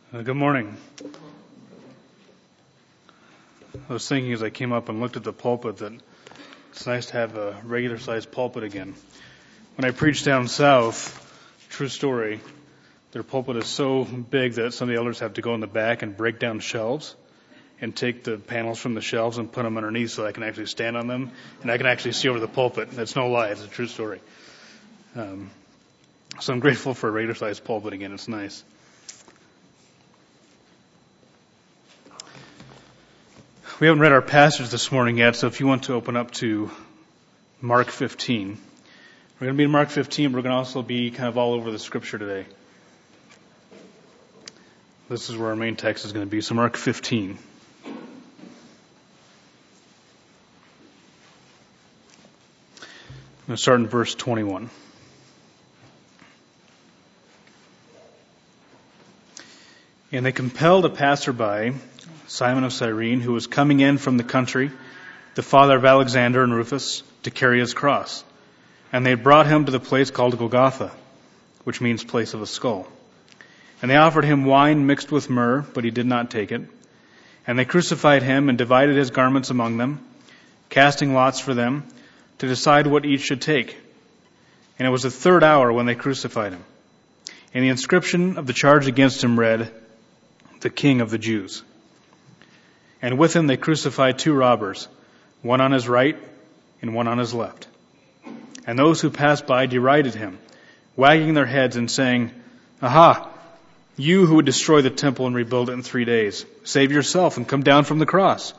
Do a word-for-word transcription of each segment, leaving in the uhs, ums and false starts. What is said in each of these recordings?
Uh, good morning. I was thinking as I came up and looked at the pulpit that it's nice to have a regular-sized pulpit again. When I preached down south, true story, their pulpit is so big that some of the elders have to go in the back and break down shelves and take the panels from the shelves and put them underneath so I can actually stand on them and I can actually see over the pulpit. That's no lie. It's a true story. Um, so I'm grateful for a regular-sized pulpit again. It's nice. We haven't read our passage this morning yet, so if you want to open up to Mark fifteen. We're going to be in Mark fifteen. We're going to also be kind of all over the scripture today. This is where our main text is going to be. So Mark fifteen. I'm going to start in verse twenty-one. And they compelled a passerby, Simon of Cyrene, who was coming in from the country, the father of Alexander and Rufus, to carry his cross. And they brought him to the place called Golgotha, which means place of a skull. And they offered him wine mixed with myrrh, but he did not take it. And they crucified him and divided his garments among them, casting lots for them, to decide what each should take. And it was the third hour when they crucified him. And the inscription of the charge against him read, "The King of the Jews." And with him they crucified two robbers, one on his right and one on his left. And those who passed by derided him, wagging their heads and saying, "Aha, you who would destroy the temple and rebuild it in three days, save yourself and come down from the cross."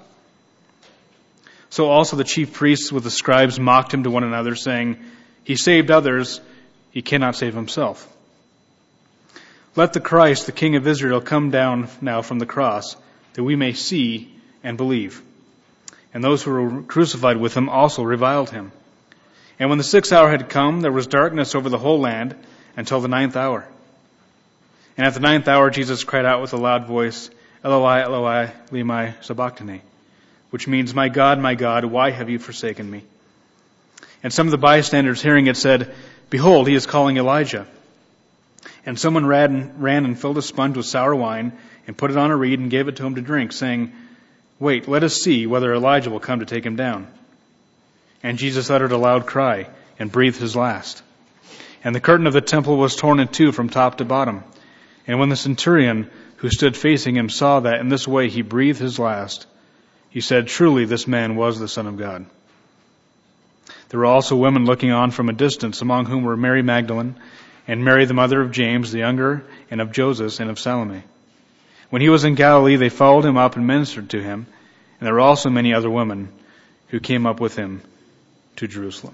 So also the chief priests with the scribes mocked him to one another, saying, "He saved others, he cannot save himself. Let the Christ, the King of Israel, come down now from the cross, that we may see and believe." And those who were crucified with him also reviled him. And when the sixth hour had come, there was darkness over the whole land until the ninth hour. And at the ninth hour Jesus cried out with a loud voice, "Eloi, Eloi, lema sabachthani," which means, "My God, my God, why have you forsaken me?" And some of the bystanders hearing it said, "Behold, he is calling Elijah." And someone ran, ran and filled a sponge with sour wine and put it on a reed and gave it to him to drink, saying, "Wait, let us see whether Elijah will come to take him down." And Jesus uttered a loud cry and breathed his last. And the curtain of the temple was torn in two from top to bottom. And when the centurion who stood facing him saw that in this way he breathed his last, he said, "Truly this man was the Son of God." There were also women looking on from a distance, among whom were Mary Magdalene, and Mary the mother of James the younger, and of Joseph, and of Salome. When he was in Galilee, they followed him up and ministered to him. And there were also many other women who came up with him to Jerusalem.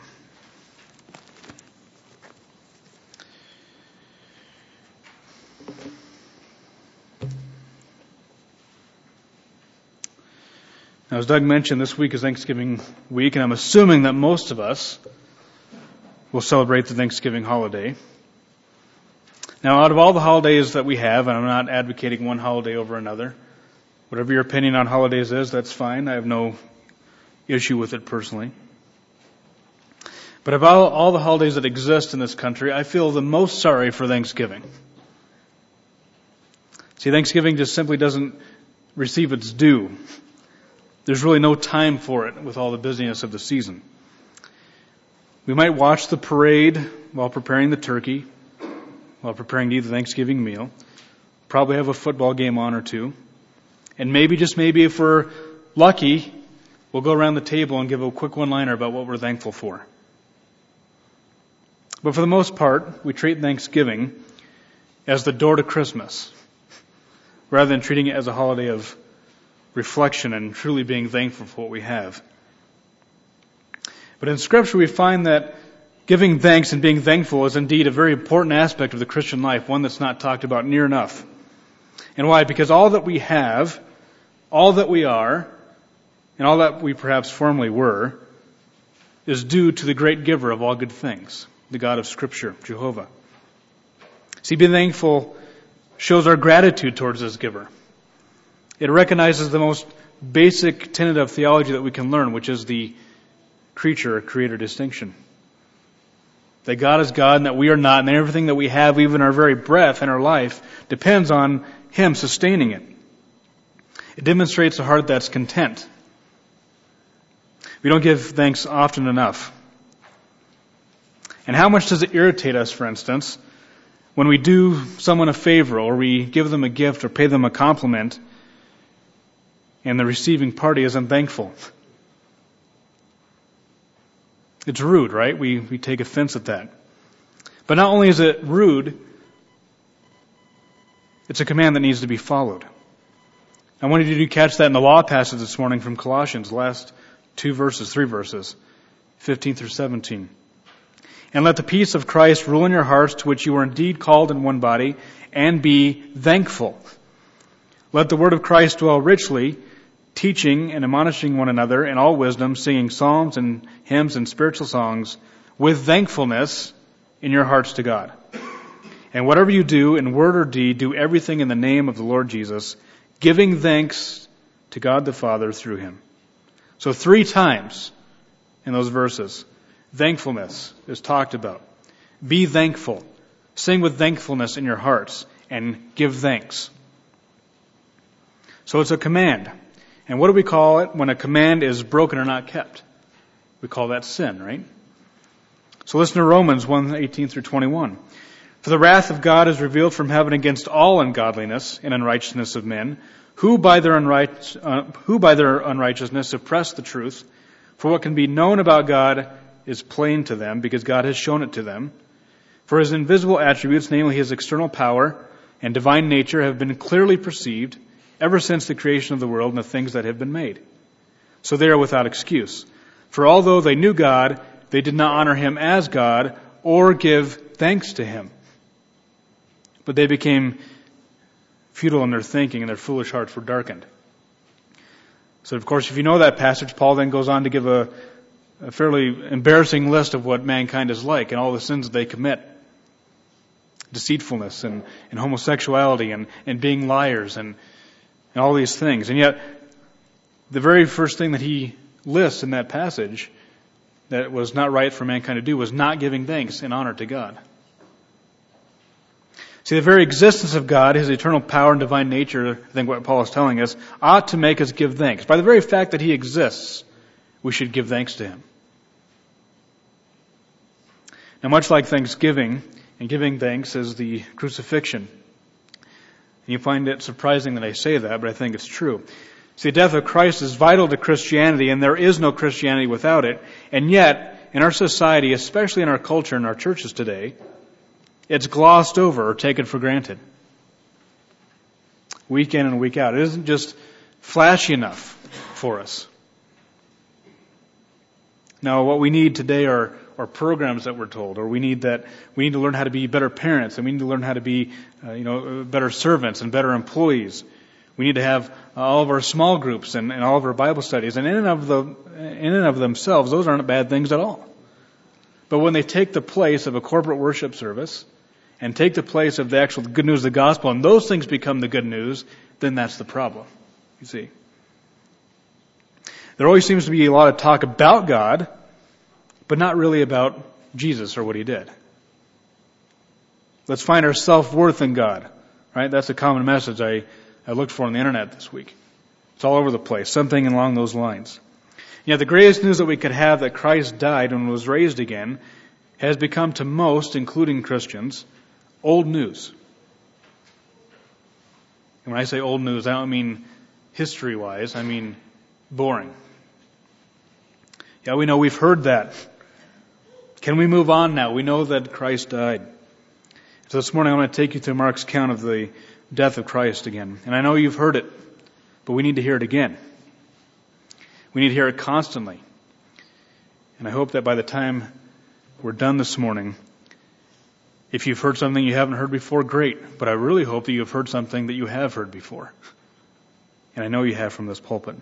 Now, as Doug mentioned, this week is Thanksgiving week, and I'm assuming that most of us will celebrate the Thanksgiving holiday. Now, out of all the holidays that we have, and I'm not advocating one holiday over another, whatever your opinion on holidays is, that's fine. I have no issue with it personally. But of all, all the holidays that exist in this country, I feel the most sorry for Thanksgiving. See, Thanksgiving just simply doesn't receive its due. There's really no time for it with all the busyness of the season. We might watch the parade while preparing the turkey, while preparing to eat the Thanksgiving meal. Probably have a football game on or two. And maybe, just maybe, if we're lucky, we'll go around the table and give a quick one-liner about what we're thankful for. But for the most part, we treat Thanksgiving as the door to Christmas, rather than treating it as a holiday of reflection and truly being thankful for what we have. But in Scripture, we find that giving thanks and being thankful is indeed a very important aspect of the Christian life, one that's not talked about near enough. And why? Because all that we have, all that we are, and all that we perhaps formerly were, is due to the great giver of all good things, the God of Scripture, Jehovah. See, being thankful shows our gratitude towards this giver. It recognizes the most basic tenet of theology that we can learn, which is the creature-creator distinction. That God is God and that we are not, and everything that we have, even our very breath and our life, depends on Him sustaining it. It demonstrates a heart that's content. We don't give thanks often enough. And how much does it irritate us, for instance, when we do someone a favor or we give them a gift or pay them a compliment and the receiving party isn't thankful? It's rude, right? We, we take offense at that. But not only is it rude, it's a command that needs to be followed. I wanted you to catch that in the law passage this morning from Colossians, last two verses, three verses, fifteen through seventeen. And let the peace of Christ rule in your hearts, to which you are indeed called in one body, and be thankful. Let the word of Christ dwell richly, teaching and admonishing one another in all wisdom, singing psalms and hymns and spiritual songs with thankfulness in your hearts to God. And whatever you do in word or deed, do everything in the name of the Lord Jesus, giving thanks to God the Father through Him. So three times in those verses, thankfulness is talked about. Be thankful. Sing with thankfulness in your hearts and give thanks. So it's a command. And what do we call it when a command is broken or not kept? We call that sin, right? So listen to Romans one, eighteen through twenty-one. For the wrath of God is revealed from heaven against all ungodliness and unrighteousness of men, who by their unright, uh, who by their unrighteousness suppress the truth. For what can be known about God is plain to them, because God has shown it to them. For His invisible attributes, namely His external power and divine nature, have been clearly perceived ever since the creation of the world and the things that have been made. So they are without excuse. For although they knew God, they did not honor Him as God or give thanks to Him. But they became futile in their thinking, and their foolish hearts were darkened. So, of course, if you know that passage, Paul then goes on to give a, a fairly embarrassing list of what mankind is like and all the sins that they commit. Deceitfulness and, and homosexuality and, and being liars and, and all these things. And yet, the very first thing that he lists in that passage that was not right for mankind to do was not giving thanks and honor to God. See, the very existence of God, His eternal power and divine nature, I think what Paul is telling us, ought to make us give thanks. By the very fact that He exists, we should give thanks to Him. Now, much like Thanksgiving and giving thanks is the crucifixion. And you find it surprising that I say that, but I think it's true. See, the death of Christ is vital to Christianity, and there is no Christianity without it. And yet, in our society, especially in our culture and our churches today, it's glossed over or taken for granted. Week in and week out. It isn't just flashy enough for us. Now, what we need today are, are programs that we're told, or we need that we need to learn how to be better parents, and we need to learn how to be, uh, you know, better servants and better employees. We need to have all of our small groups and, and all of our Bible studies, and in and of the in and of themselves, those aren't bad things at all. But when they take the place of a corporate worship service and take the place of the actual good news of the gospel, and those things become the good news, then that's the problem, you see. There always seems to be a lot of talk about God, but not really about Jesus or what He did. Let's find our self-worth in God, right? That's a common message I, I looked for on the internet this week. It's all over the place, something along those lines. Yet the greatest news that we could have, that Christ died and was raised again, has become to most, including Christians, old news. And when I say old news, I don't mean history-wise, I mean boring. Yeah, we know we've heard that. Can we move on now? We know that Christ died. So this morning I want to take you to Mark's account of the death of Christ again. And I know you've heard it, but we need to hear it again. We need to hear it constantly. And I hope that by the time we're done this morning, if you've heard something you haven't heard before, great. But I really hope that you've heard something that you have heard before. And I know you have from this pulpit.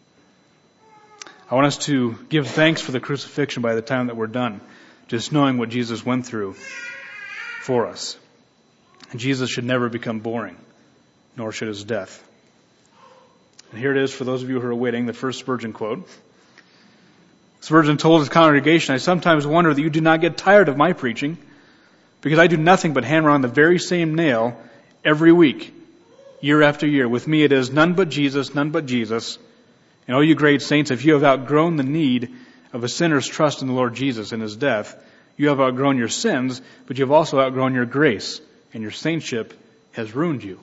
I want us to give thanks for the crucifixion by the time that we're done, just knowing what Jesus went through for us. And Jesus should never become boring, nor should His death. And here it is for those of you who are waiting, the first Spurgeon quote. Spurgeon told his congregation, "I sometimes wonder that you do not get tired of my preaching, because I do nothing but hammer on the very same nail every week. year after year. With me it is none but Jesus, none but Jesus. And all you great saints, if you have outgrown the need of a sinner's trust in the Lord Jesus and His death, you have outgrown your sins, but you have also outgrown your grace, and your saintship has ruined you.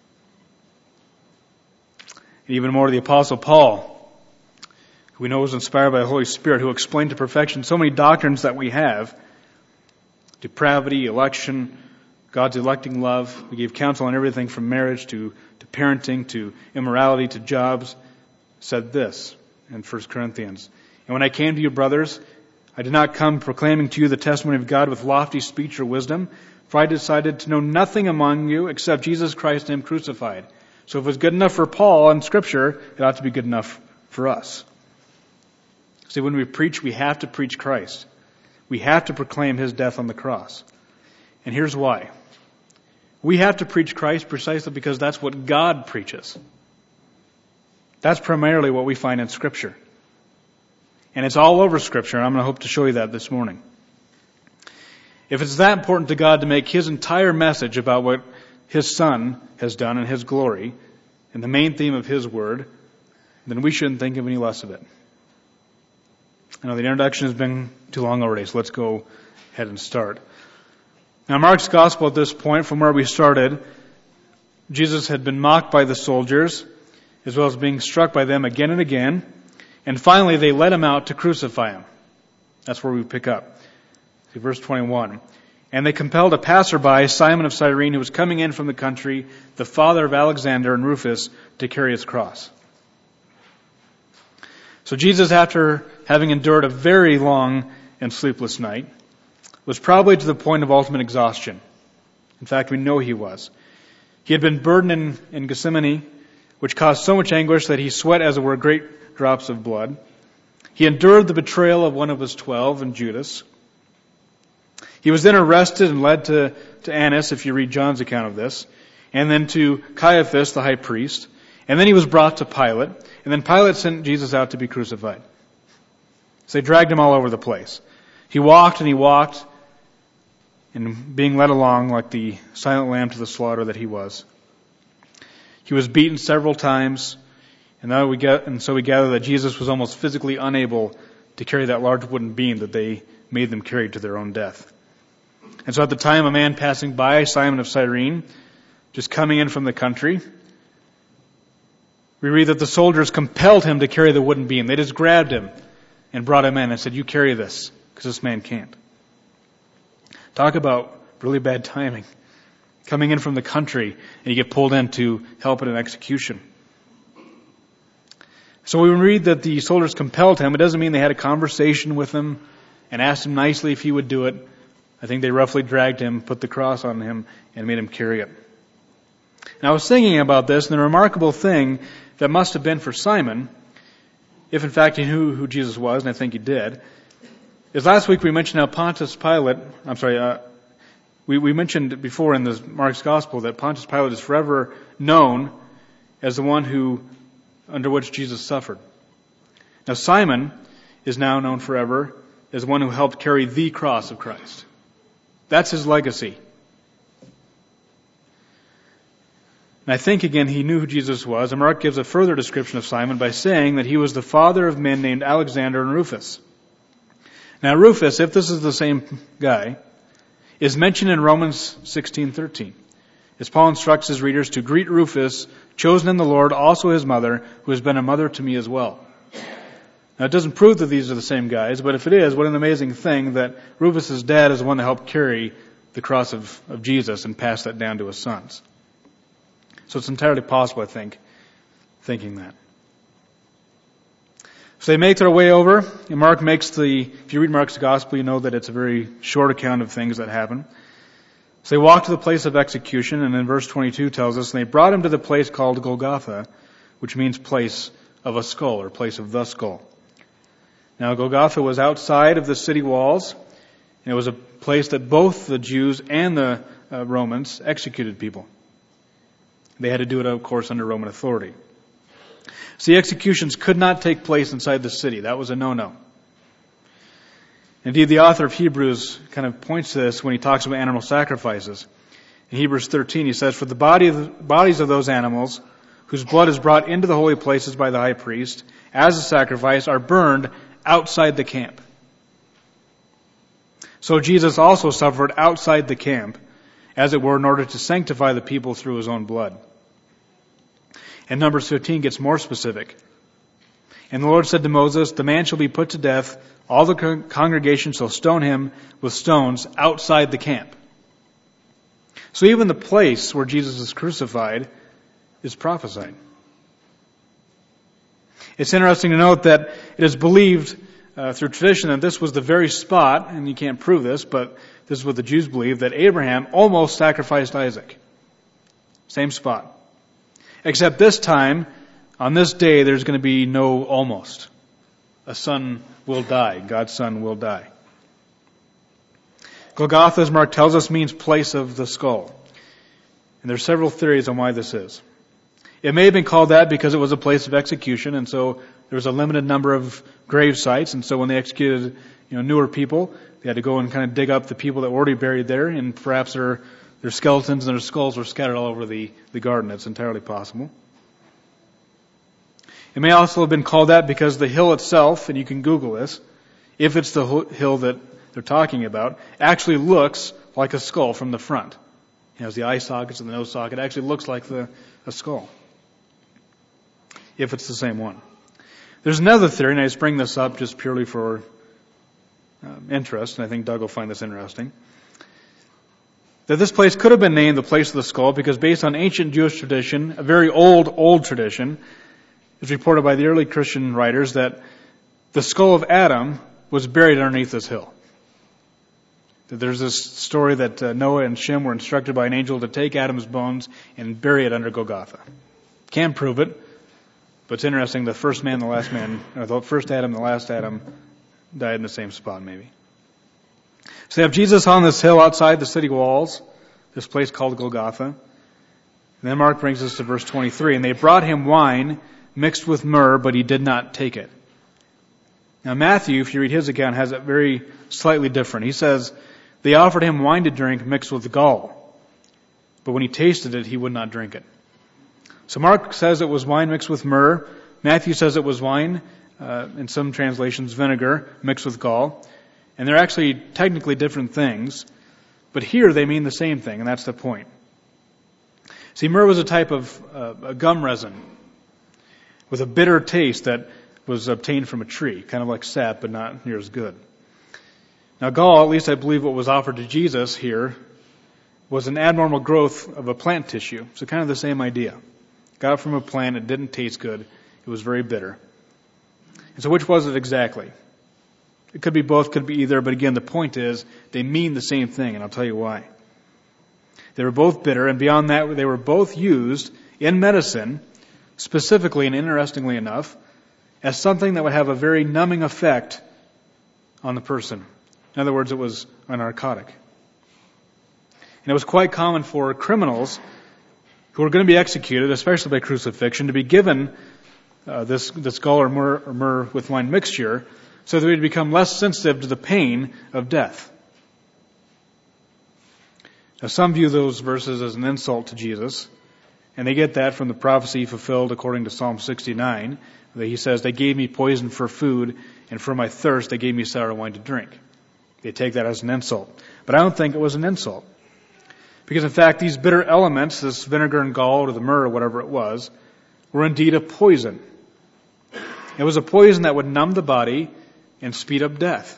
And even more, the Apostle Paul, who we know was inspired by the Holy Spirit, who explained to perfection so many doctrines that we have: depravity, election, God's electing love. We gave counsel on everything from marriage to, to parenting to immorality to jobs. Said this in First Corinthians: "And when I came to you, brothers, I did not come proclaiming to you the testimony of God with lofty speech or wisdom, for I decided to know nothing among you except Jesus Christ and Him crucified." So if it was good enough for Paul in Scripture, it ought to be good enough for us. See, when we preach, we have to preach Christ. We have to proclaim His death on the cross. And here's why. We have to preach Christ precisely because that's what God preaches. That's primarily what we find in Scripture. And it's all over Scripture, and I'm going to hope to show you that this morning. If it's that important to God to make His entire message about what His Son has done in His glory, and the main theme of His Word, then we shouldn't think of any less of it. I know the introduction has been too long already, so let's go ahead and start. Now, Mark's Gospel at this point, from where we started, Jesus had been mocked by the soldiers, as well as being struck by them again and again. And finally, they led Him out to crucify Him. That's where we pick up. See, verse twenty-one. "And they compelled a passerby, Simon of Cyrene, who was coming in from the country, the father of Alexander and Rufus, to carry his cross." So Jesus, after having endured a very long and sleepless night, was probably to the point of ultimate exhaustion. In fact, we know he was. He had been burdened in, in Gethsemane, which caused so much anguish that he sweat as it were great drops of blood. He endured the betrayal of one of his twelve, and Judas. He was then arrested and led to, to Annas, if you read John's account of this, and then to Caiaphas, the high priest. And then he was brought to Pilate, and then Pilate sent Jesus out to be crucified. So they dragged him all over the place. He walked and he walked, and being led along like the silent lamb to the slaughter that he was. He was beaten several times, and now we get, and so we gather that Jesus was almost physically unable to carry that large wooden beam that they made them carry to their own death. And so at the time, a man passing by, Simon of Cyrene, just coming in from the country, we read that the soldiers compelled him to carry the wooden beam. They just grabbed him and brought him in and said, "You carry this, because this man can't." Talk about really bad timing. Coming in from the country, and you get pulled in to help at an execution. So when we read that the soldiers compelled him, it doesn't mean they had a conversation with him and asked him nicely if he would do it. I think they roughly dragged him, put the cross on him, and made him carry it. And I was thinking about this, and the remarkable thing that must have been for Simon, if in fact he knew who Jesus was, and I think he did, is last week we mentioned how Pontius Pilate, I'm sorry, uh, we, we mentioned before in the Mark's Gospel that Pontius Pilate is forever known as the one who, under which Jesus suffered. Now Simon is now known forever as one who helped carry the cross of Christ. That's his legacy. And I think, again, he knew who Jesus was. And Mark gives a further description of Simon by saying that he was the father of men named Alexander and Rufus. Now, Rufus, if this is the same guy, is mentioned in Romans sixteen thirteen, as Paul instructs his readers to greet Rufus, chosen in the Lord, also his mother, who has been a mother to me as well. Now, it doesn't prove that these are the same guys, but if it is, what an amazing thing that Rufus' dad is the one that helped carry the cross of, of Jesus and pass that down to his sons. So it's entirely possible, I think, thinking that. So they make their way over, and Mark makes the, if you read Mark's Gospel, you know that it's a very short account of things that happen. So they walk to the place of execution, and in verse twenty-two tells us, and they brought him to the place called Golgotha, which means place of a skull, or place of the skull. Now Golgotha was outside of the city walls, and it was a place that both the Jews and the uh, Romans executed people. They had to do it, of course, under Roman authority. See, executions could not take place inside the city. That was a no-no. Indeed, the author of Hebrews kind of points to this when he talks about animal sacrifices. In Hebrews thirteen, he says, "For the body of the bodies of those animals whose blood is brought into the holy places by the high priest as a sacrifice are burned outside the camp." So Jesus also suffered outside the camp, as it were, in order to sanctify the people through his own blood. And Numbers fifteen gets more specific. "And the Lord said to Moses, the man shall be put to death. All the con- congregation shall stone him with stones outside the camp." So even the place where Jesus is crucified is prophesied. It's interesting to note that it is believed uh, through tradition that this was the very spot, and you can't prove this, but this is what the Jews believe, that Abraham almost sacrificed Isaac. Same spot. Except this time, on this day, there's going to be no almost. A son will die. God's son will die. Golgotha, as Mark tells us, means place of the skull. And there's several theories on why this is. It may have been called that because it was a place of execution, and so there was a limited number of grave sites, and so when they executed, you know, newer people, they had to go and kind of dig up the people that were already buried there, and perhaps their their skeletons and their skulls were scattered all over the, the garden. It's entirely possible. It may also have been called that because the hill itself, and you can Google this, if it's the hill that they're talking about, actually looks like a skull from the front. It has the eye sockets and the nose socket. It actually looks like the a skull, if it's the same one. There's another theory, and I just bring this up just purely for um, interest, and I think Doug will find this interesting, that this place could have been named the place of the skull because based on ancient Jewish tradition, a very old, old tradition, it's reported by the early Christian writers that the skull of Adam was buried underneath this hill. There's this story that uh, Noah and Shem were instructed by an angel to take Adam's bones and bury it under Golgotha. Can't prove it, but it's interesting. The first man, the last man, or the first Adam, the last Adam, died in the same spot, maybe. So they have Jesus on this hill outside the city walls, this place called Golgotha. And then Mark brings us to verse twenty-three. "And they brought him wine mixed with myrrh, but he did not take it." Now Matthew, if you read his account, has it very slightly different. He says, "They offered him wine to drink mixed with gall, but when he tasted it, he would not drink it." So Mark says it was wine mixed with myrrh. Matthew says it was wine, uh, in some translations, vinegar mixed with gall. And they're actually technically different things, but here they mean the same thing, and that's the point. See, myrrh was a type of uh, a gum resin with a bitter taste that was obtained from a tree, kind of like sap, but not near as good. Now gall, at least I believe what was offered to Jesus here, was an abnormal growth of a plant tissue. So kind of the same idea. Got it from a plant, it didn't taste good, it was very bitter. And so which was it exactly? It could be both, could be either, but again the point is, they mean the same thing, and I'll tell you why. They were both bitter, and beyond that, they were both used in medicine, specifically and interestingly enough, as something that would have a very numbing effect on the person. In other words, it was a narcotic. And it was quite common for criminals who were going to be executed, especially by crucifixion, to be given uh, this, this gall or myrrh, or myrrh with wine mixture so that they would become less sensitive to the pain of death. Now, some view those verses as an insult to Jesus, and they get that from the prophecy fulfilled according to Psalm sixty-nine, that he says, "They gave me poison for food, and for my thirst they gave me sour wine to drink." They take that as an insult. But I don't think it was an insult. Because in fact, these bitter elements, this vinegar and gall or the myrrh or whatever it was, were indeed a poison. It was a poison that would numb the body and speed up death.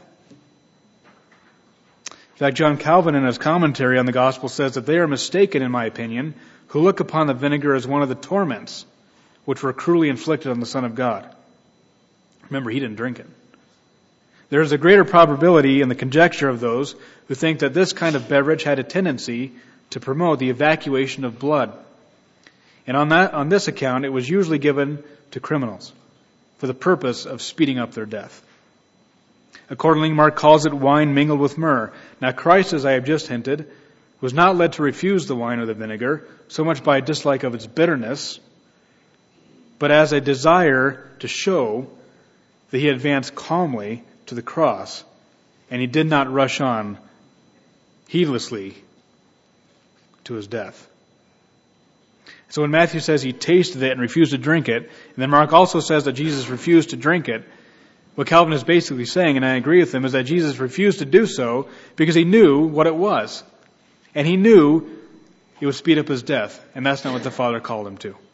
In fact, John Calvin in his commentary on the gospel says that they are mistaken, in my opinion, who look upon the vinegar as one of the torments which were cruelly inflicted on the Son of God. Remember, he didn't drink it. There is a greater probability in the conjecture of those who think that this kind of beverage had a tendency to promote the evacuation of blood. And on that, on this account, it was usually given to criminals for the purpose of speeding up their death. Accordingly, Mark calls it wine mingled with myrrh. Now Christ, as I have just hinted, was not led to refuse the wine or the vinegar, so much by a dislike of its bitterness, but as a desire to show that he advanced calmly to the cross, and he did not rush on heedlessly to his death. So when Matthew says he tasted it and refused to drink it, and then Mark also says that Jesus refused to drink it, what Calvin is basically saying, and I agree with him, is that Jesus refused to do so because he knew what it was. And he knew it would speed up his death, and that's not what the Father called him to.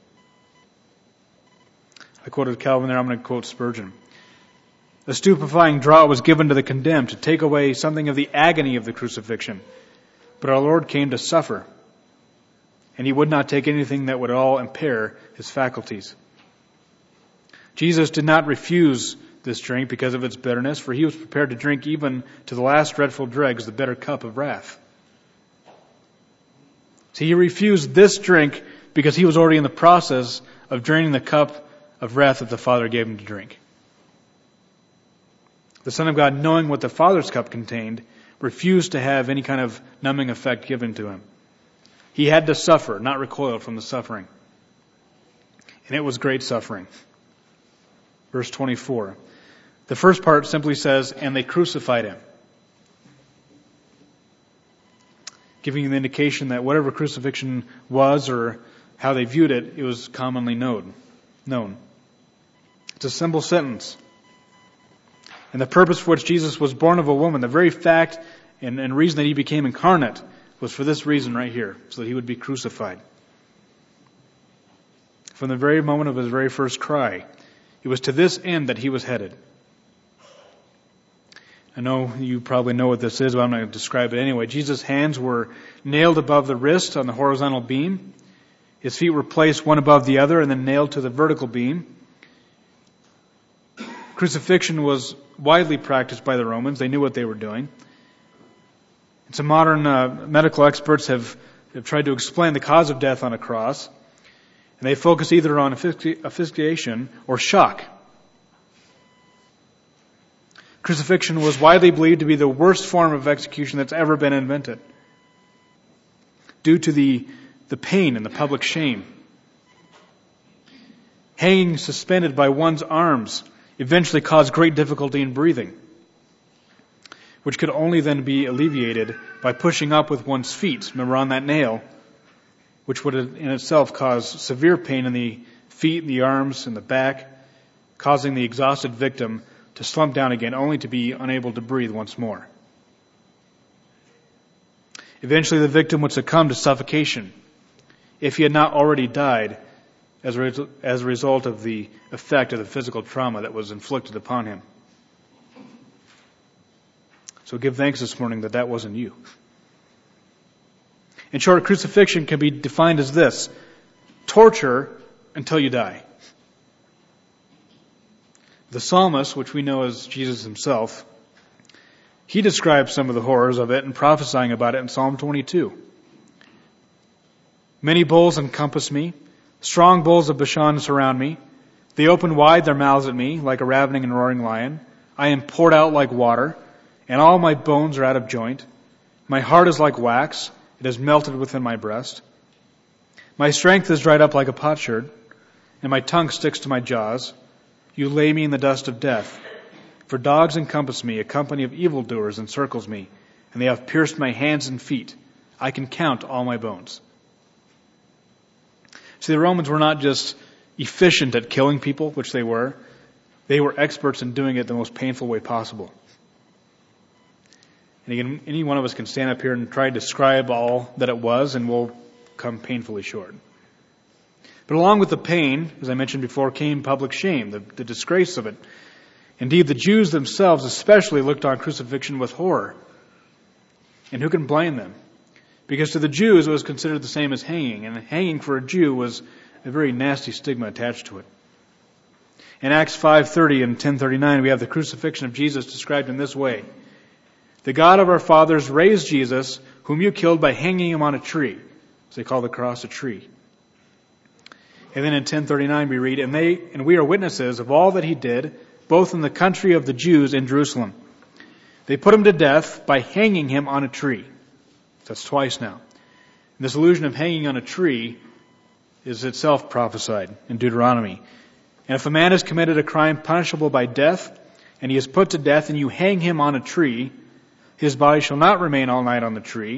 I quoted Calvin there, I'm going to quote Spurgeon. A stupefying draught was given to the condemned to take away something of the agony of the crucifixion. But our Lord came to suffer, and he would not take anything that would at all impair his faculties. Jesus did not refuse this drink because of its bitterness, for he was prepared to drink even to the last dreadful dregs the bitter cup of wrath. See, he refused this drink because he was already in the process of draining the cup of wrath that the Father gave him to drink. The Son of God, knowing what the Father's cup contained, refused to have any kind of numbing effect given to him. He had to suffer, not recoil from the suffering. And it was great suffering. Verse twenty-four. The first part simply says, and they crucified him. Giving you the indication that whatever crucifixion was or how they viewed it, it was commonly known. known. It's a simple sentence. And the purpose for which Jesus was born of a woman, the very fact and, and reason that he became incarnate, was for this reason right here, so that he would be crucified. From the very moment of his very first cry, it was to this end that he was headed. I know you probably know what this is, but I'm not going to describe it anyway. Jesus' hands were nailed above the wrist on the horizontal beam. His feet were placed one above the other and then nailed to the vertical beam. Crucifixion was widely practiced by the Romans. They knew what they were doing. And some modern uh, medical experts have, have tried to explain the cause of death on a cross. And they focus either on asphyxiation or shock. Crucifixion was widely believed to be the worst form of execution that's ever been invented, due to the, the pain and the public shame. Hanging suspended by one's arms eventually caused great difficulty in breathing, which could only then be alleviated by pushing up with one's feet. Remember, on that nail, which would in itself cause severe pain in the feet, the arms, and the back, causing the exhausted victim to slump down again, only to be unable to breathe once more. Eventually, the victim would succumb to suffocation if he had not already died as a, res- as a result of the effect of the physical trauma that was inflicted upon him. So give thanks this morning that that wasn't you. In short, crucifixion can be defined as this: torture until you die. The psalmist, which we know as Jesus himself, he describes some of the horrors of it and prophesying about it in Psalm twenty-two. Many bulls encompass me. Strong bulls of Bashan surround me. They open wide their mouths at me like a ravening and roaring lion. I am poured out like water, and all my bones are out of joint. My heart is like wax. It is melted within my breast. My strength is dried up like a potsherd, and my tongue sticks to my jaws. You lay me in the dust of death. For dogs encompass me, a company of evildoers encircles me, and they have pierced my hands and feet. I can count all my bones. See, the Romans were not just efficient at killing people, which they were. They were experts in doing it the most painful way possible. And again, any one of us can stand up here and try to describe all that it was, and we'll come painfully short. But along with the pain, as I mentioned before, came public shame, the, the disgrace of it. Indeed, the Jews themselves especially looked on crucifixion with horror. And who can blame them? Because to the Jews it was considered the same as hanging, and hanging for a Jew was a very nasty stigma attached to it. In Acts five thirty and ten thirty-nine, we have the crucifixion of Jesus described in this way: the God of our fathers raised Jesus, whom you killed by hanging him on a tree. So they call the cross a tree. And then in ten thirty-nine we read, and they and we are witnesses of all that he did, both in the country of the Jews and Jerusalem. They put him to death by hanging him on a tree. That's twice now. And this illusion of hanging on a tree is itself prophesied in Deuteronomy. And if a man has committed a crime punishable by death, and he is put to death, and you hang him on a tree, his body shall not remain all night on the tree,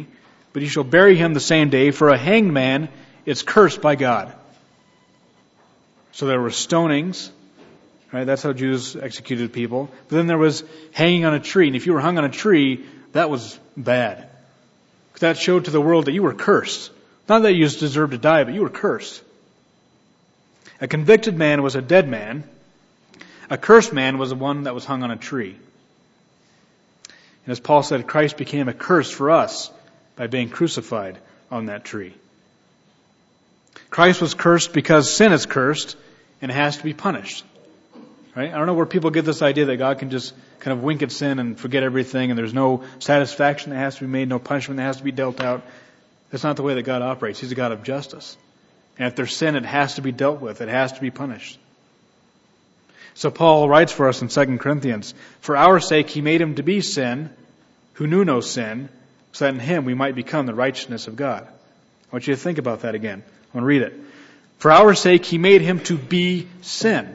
but you shall bury him the same day, for a hanged man is cursed by God. So there were stonings, right? That's how Jews executed people. But then there was hanging on a tree. And if you were hung on a tree, that was bad. That showed to the world that you were cursed. Not that you just deserved to die, but you were cursed. A convicted man was a dead man. A cursed man was the one that was hung on a tree. And as Paul said, Christ became a curse for us by being crucified on that tree. Christ was cursed because sin is cursed and it has to be punished. Right? I don't know where people get this idea that God can just kind of wink at sin and forget everything and there's no satisfaction that has to be made, no punishment that has to be dealt out. That's not the way that God operates. He's a God of justice. And if there's sin, it has to be dealt with. It has to be punished. So Paul writes for us in Second Corinthians, for our sake he made him to be sin, who knew no sin, so that in him we might become the righteousness of God. I want you to think about that again. I want to read it. For our sake he made him to be sin.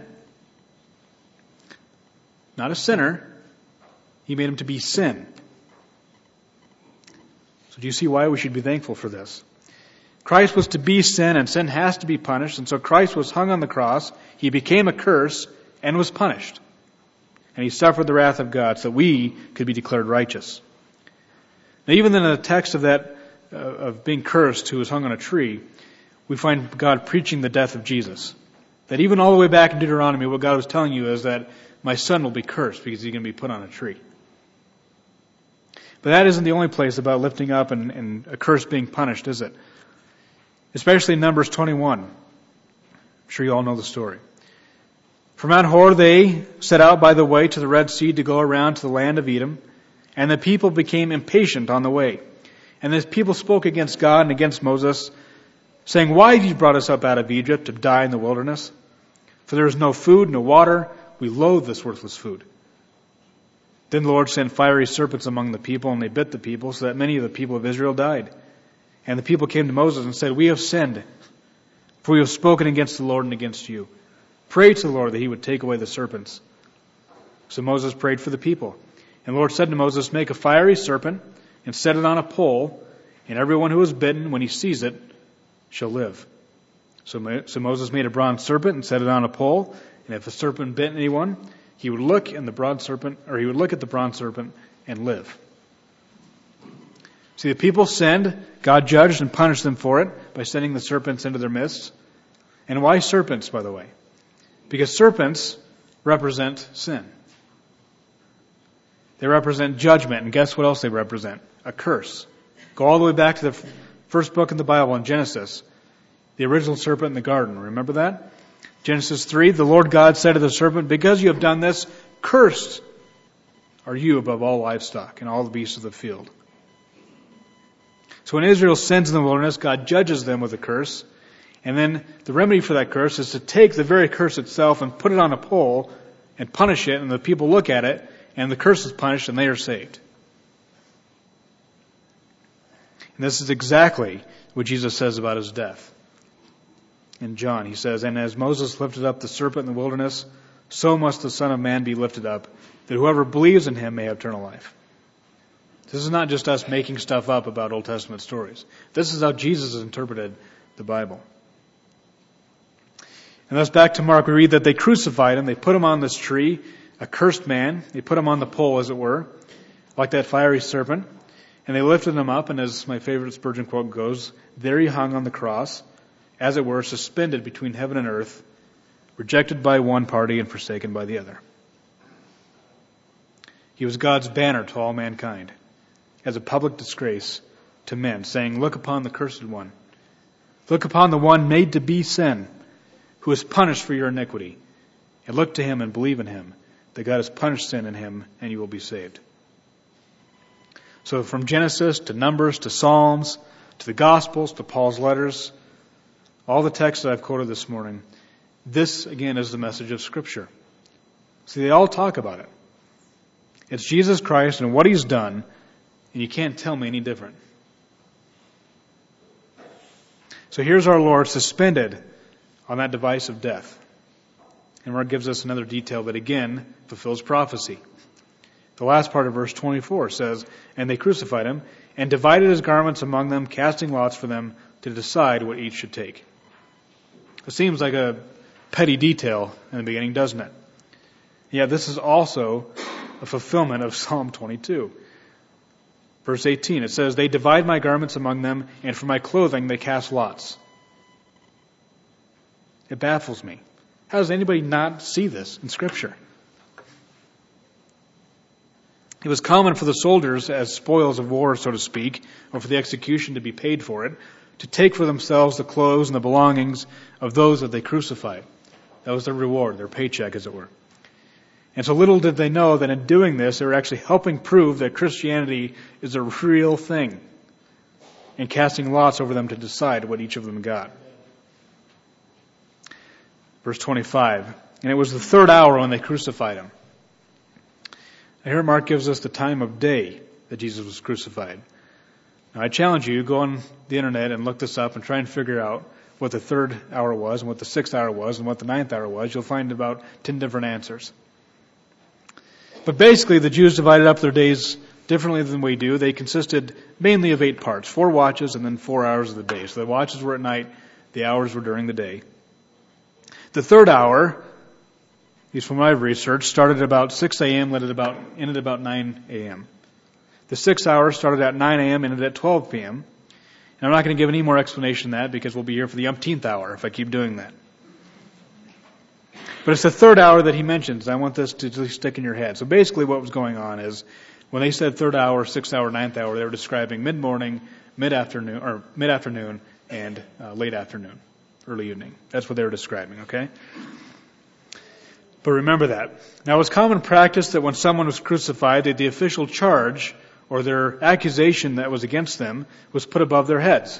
Not a sinner. He made him to be sin. So do you see why we should be thankful for this? Christ was to be sin, and sin has to be punished. And so Christ was hung on the cross. He became a curse and was punished. And he suffered the wrath of God so that we could be declared righteous. Now, even in the text of that, uh, of being cursed, who was hung on a tree, we find God preaching the death of Jesus. That even all the way back in Deuteronomy, what God was telling you is that my son will be cursed because he's going to be put on a tree. But that isn't the only place about lifting up and, and a curse being punished, is it? Especially in Numbers twenty-one. I'm sure you all know the story. From Mount Hor they set out by the way to the Red Sea to go around to the land of Edom, and the people became impatient on the way. And the people spoke against God and against Moses, saying, why have you brought us up out of Egypt to die in the wilderness? For there is no food, no water. We loathe this worthless food. Then the Lord sent fiery serpents among the people, and they bit the people, so that many of the people of Israel died. And the people came to Moses and said, we have sinned, for we have spoken against the Lord and against you. Pray to the Lord that he would take away the serpents. So Moses prayed for the people. And the Lord said to Moses, make a fiery serpent and set it on a pole, and everyone who is bitten, when he sees it, shall live. So, so Moses made a bronze serpent and set it on a pole, and if the serpent bit anyone, he would look in the bronze serpent, or he would look at the bronze serpent and live. See, the people sinned. God judged and punished them for it by sending the serpents into their midst. And why serpents, by the way? Because serpents represent sin. They represent judgment. And guess what else they represent? A curse. Go all the way back to the first book in the Bible, in Genesis. The original serpent in the garden. Remember that? Genesis three, the Lord God said to the serpent, because you have done this, cursed are you above all livestock and all the beasts of the field. So when Israel sins in the wilderness, God judges them with a curse. And then the remedy for that curse is to take the very curse itself and put it on a pole and punish it. And the people look at it and the curse is punished and they are saved. And this is exactly what Jesus says about his death. In John, he says, and as Moses lifted up the serpent in the wilderness, so must the Son of Man be lifted up, that whoever believes in him may have eternal life. This is not just us making stuff up about Old Testament stories. This is how Jesus has interpreted the Bible. And thus back to Mark, we read that they crucified him. They put him on this tree, a cursed man. They put him on the pole, as it were, like that fiery serpent. And they lifted him up, and as my favorite Spurgeon quote goes, there he hung on the cross, as it were, suspended between heaven and earth, rejected by one party and forsaken by the other. He was God's banner to all mankind, as a public disgrace to men, saying, look upon the cursed one. Look upon the one made to be sin, who is punished for your iniquity. And look to him and believe in him, that God has punished sin in him, and you will be saved. So from Genesis to Numbers to Psalms to the Gospels to Paul's letters, all the texts that I've quoted this morning, this again is the message of Scripture. See, they all talk about it. It's Jesus Christ and what he's done, and you can't tell me any different. So here's our Lord suspended on that device of death. And Mark gives us another detail that again fulfills prophecy. The last part of verse twenty-four says, and they crucified him and divided his garments among them, casting lots for them to decide what each should take. It seems like a petty detail in the beginning, doesn't it? Yeah, this is also a fulfillment of Psalm twenty-two. Verse eighteen, it says, they divide my garments among them, and for my clothing they cast lots. It baffles me. How does anybody not see this in Scripture? It was common for the soldiers, as spoils of war, so to speak, or for the execution to be paid for it, to take for themselves the clothes and the belongings of those that they crucified. That was their reward, their paycheck, as it were. And so little did they know that in doing this, they were actually helping prove that Christianity is a real thing, and casting lots over them to decide what each of them got. Verse twenty-five, and it was the third hour when they crucified him. Now here Mark gives us the time of day that Jesus was crucified. Now I challenge you, go on the internet and look this up and try and figure out what the third hour was and what the sixth hour was and what the ninth hour was. You'll find about ten different answers. But basically the Jews divided up their days differently than we do. They consisted mainly of eight parts, four watches and then four hours of the day. So the watches were at night, the hours were during the day. The third hour, at least from what I've researched, started at about six a.m., ended about, ended about nine a.m. The sixth hour started at nine a.m., ended at twelve p.m. And I'm not going to give any more explanation than that because we'll be here for the umpteenth hour if I keep doing that. But it's the third hour that he mentions. I want this to just stick in your head. So basically what was going on is when they said third hour, sixth hour, ninth hour, they were describing mid-morning, mid-afternoon, or mid-afternoon and uh, late afternoon. Early evening. That's what they were describing, okay? But remember that. Now, it was common practice that when someone was crucified, that the official charge or their accusation that was against them was put above their heads.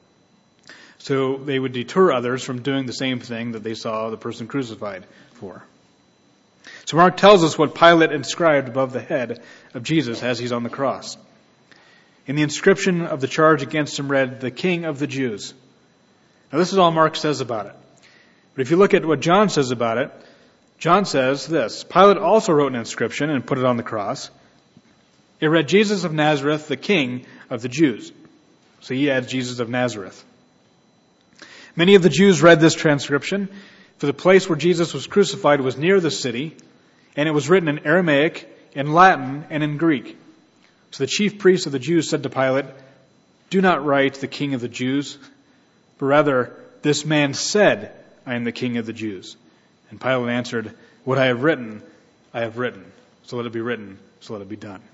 So they would deter others from doing the same thing that they saw the person crucified for. So Mark tells us what Pilate inscribed above the head of Jesus as he's on the cross. In the inscription of the charge against him read, "The King of the Jews." Now this is all Mark says about it. But if you look at what John says about it, John says this, Pilate also wrote an inscription and put it on the cross. It read, "Jesus of Nazareth, the King of the Jews." So he adds Jesus of Nazareth. Many of the Jews read this transcription, for the place where Jesus was crucified was near the city, and it was written in Aramaic, in Latin, and in Greek. So the chief priests of the Jews said to Pilate, "Do not write the King of the Jews, but rather, this man said, 'I am the King of the Jews.'" And Pilate answered, "What I have written, I have written. So let it be written, so let it be done."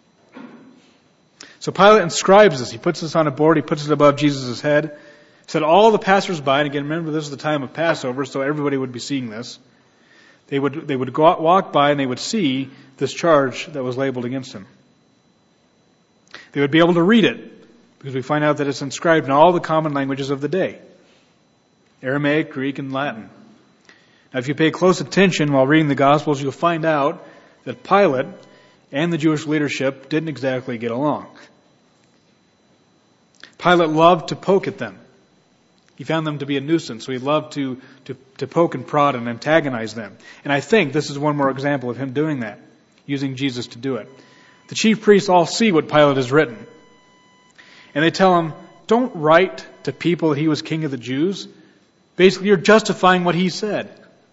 So Pilate inscribes this. He puts this on a board. He puts it above Jesus' head. He said all the passersby, and again, remember this is the time of Passover, so everybody would be seeing this. They would, they would go out, walk by and they would see this charge that was labeled against him. They would be able to read it, because we find out that it's inscribed in all the common languages of the day. Aramaic, Greek, and Latin. Now if you pay close attention while reading the Gospels, you'll find out that Pilate and the Jewish leadership didn't exactly get along. Pilate loved to poke at them. He found them to be a nuisance, so he loved to, to, to poke and prod and antagonize them. And I think this is one more example of him doing that, using Jesus to do it. The chief priests all see what Pilate has written. And they tell him, don't write to people that he was king of the Jews. Basically, you're justifying what he said.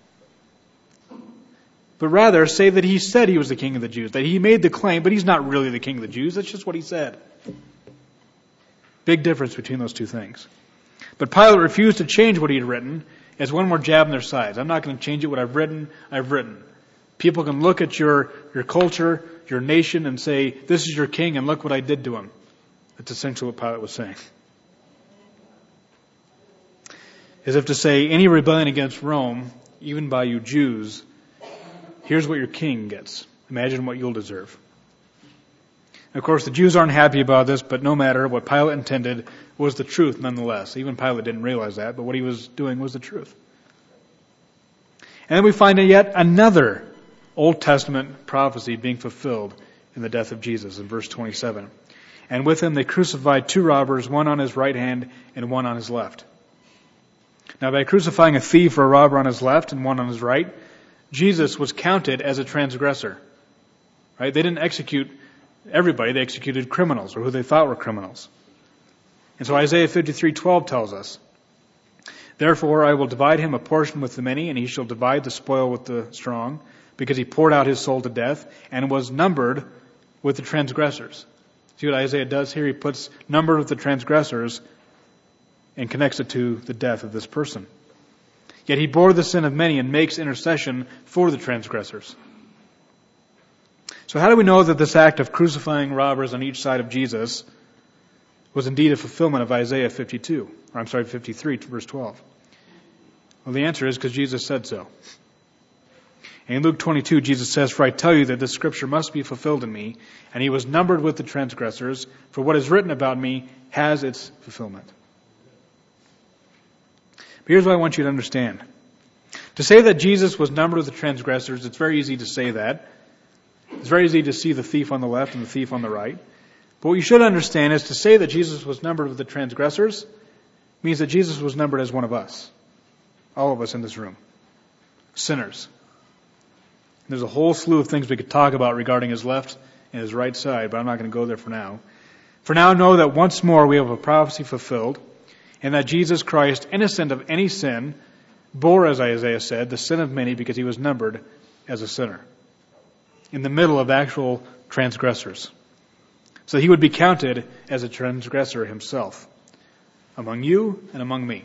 But rather, say that he said he was the king of the Jews, that he made the claim, but he's not really the king of the Jews. That's just what he said. Big difference between those two things. But Pilate refused to change what he had written as one more jab in their sides. I'm not going to change it. What I've written, I've written. People can look at your, your culture, your nation, and say, this is your king, and look what I did to him. That's essentially what Pilate was saying. As if to say, any rebellion against Rome, even by you Jews, here's what your king gets. Imagine what you'll deserve. Of course, the Jews aren't happy about this, but no matter, what Pilate intended was the truth nonetheless. Even Pilate didn't realize that, but what he was doing was the truth. And then we find yet another Old Testament prophecy being fulfilled in the death of Jesus in verse twenty-seven. And with him they crucified two robbers, one on his right hand and one on his left. Now by crucifying a thief or a robber on his left and one on his right, Jesus was counted as a transgressor. Right? They didn't execute everybody. They executed criminals, or who they thought were criminals. And so Isaiah fifty-three twelve tells us, "Therefore I will divide him a portion with the many, and he shall divide the spoil with the strong, because he poured out his soul to death, and was numbered with the transgressors." See what Isaiah does here? He puts numbered with the transgressors and connects it to the death of this person. Yet he bore the sin of many and makes intercession for the transgressors. So how do we know that this act of crucifying robbers on each side of Jesus was indeed a fulfillment of Isaiah fifty-two, or I'm sorry, fifty-three, verse twelve? Well, the answer is because Jesus said so. And in Luke twenty-two, Jesus says, "For I tell you that this scripture must be fulfilled in me, and he was numbered with the transgressors, for what is written about me has its fulfillment." But here's what I want you to understand. To say that Jesus was numbered with the transgressors, it's very easy to say that. It's very easy to see the thief on the left and the thief on the right. But what you should understand is to say that Jesus was numbered with the transgressors means that Jesus was numbered as one of us. All of us in this room. Sinners. There's a whole slew of things we could talk about regarding his left and his right side, but I'm not going to go there for now. For now, know that once more we have a prophecy fulfilled, and that Jesus Christ, innocent of any sin, bore, as Isaiah said, the sin of many because he was numbered as a sinner, in the middle of actual transgressors. So he would be counted as a transgressor himself, among you and among me.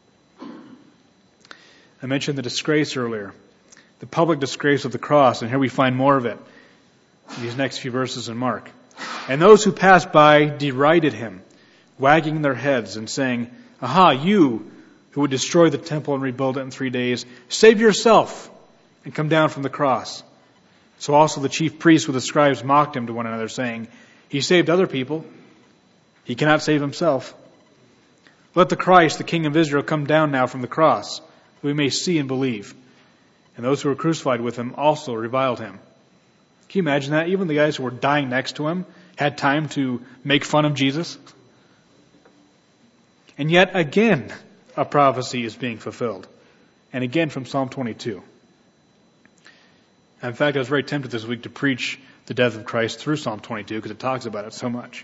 I mentioned the disgrace earlier, the public disgrace of the cross, and here we find more of it in these next few verses in Mark. "And those who passed by derided him, wagging their heads and saying, 'Aha, you who would destroy the temple and rebuild it in three days, save yourself and come down from the cross.' So also the chief priests with the scribes mocked him to one another, saying, 'He saved other people. He cannot save himself. Let the Christ, the King of Israel, come down now from the cross, that we may see and believe.' And those who were crucified with him also reviled him." Can you imagine that? Even the guys who were dying next to him had time to make fun of Jesus. And yet again, a prophecy is being fulfilled. And again from Psalm twenty-two. In fact, I was very tempted this week to preach the death of Christ through Psalm twenty-two because it talks about it so much.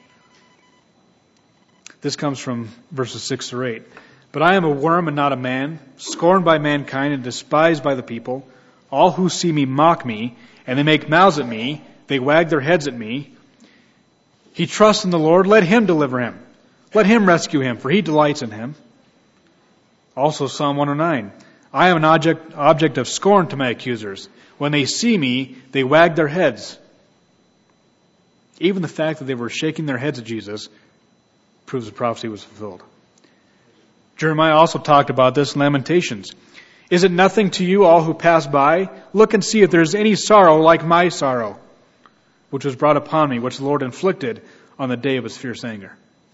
This comes from verses six through eight. "But I am a worm and not a man, scorned by mankind and despised by the people. All who see me mock me, and they make mouths at me. They wag their heads at me. He trusts in the Lord. Let him deliver him. Let him rescue him, for he delights in him." Also Psalm one oh nine. "I am an object, object of scorn to my accusers. When they see me, they wag their heads." Even the fact that they were shaking their heads at Jesus proves the prophecy was fulfilled. Jeremiah also talked about this in Lamentations. "Is it nothing to you, all who pass by? Look and see if there is any sorrow like my sorrow, which was brought upon me, which the Lord inflicted on the day of his fierce anger."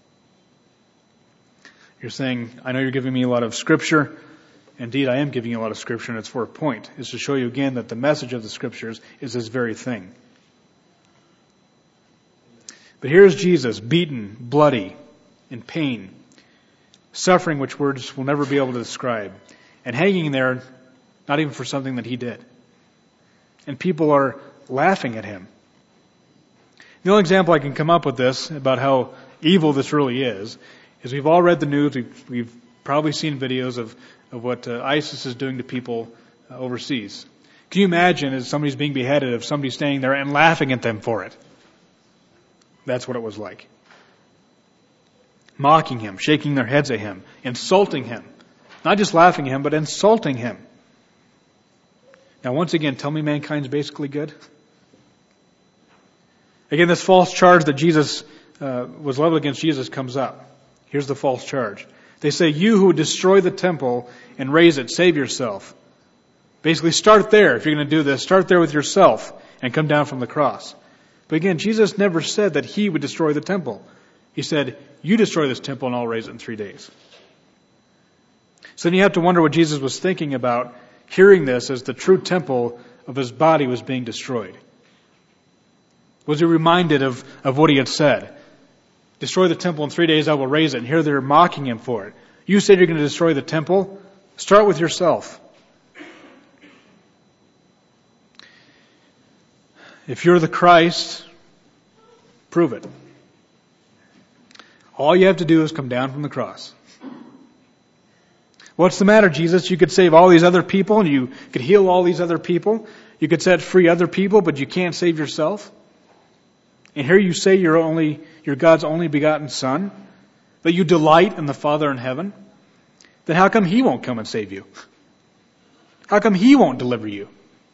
You're saying, "I know you're giving me a lot of scripture." Indeed, I am giving you a lot of scripture, and it's for a point. It's to show you again that the message of the scriptures is this very thing. But here's Jesus, beaten, bloody, in pain, suffering which words will never be able to describe, and hanging there, not even for something that he did. And people are laughing at him. The only example I can come up with this, about how evil this really is, is we've all read the news, we've, we've probably seen videos of, of what uh, ISIS is doing to people uh, overseas. Can you imagine as somebody's being beheaded, if somebody's standing there and laughing at them for it? That's what it was like. Mocking him, shaking their heads at him, insulting him. Not just laughing at him, but insulting him. Now, once again, tell me mankind's basically good? Again, this false charge that Jesus uh, was leveled against Jesus comes up. Here's the false charge. They say, "You who would destroy the temple and raise it, save yourself." Basically, start there. If you're going to do this, start there with yourself and come down from the cross. But again, Jesus never said that he would destroy the temple. He said, "You destroy this temple and I'll raise it in three days." So then you have to wonder what Jesus was thinking about hearing this as the true temple of his body was being destroyed. Was he reminded of, of what he had said? Destroy the temple in three days, I will raise it. And here they're mocking him for it. You said you're going to destroy the temple? Start with yourself. If you're the Christ, prove it. All you have to do is come down from the cross. What's the matter, Jesus? You could save all these other people and you could heal all these other people. You could set free other people, but you can't save yourself. And here you say you're only, you're God's only begotten Son, that you delight in the Father in heaven. Then how come He won't come and save you? How come He won't deliver you?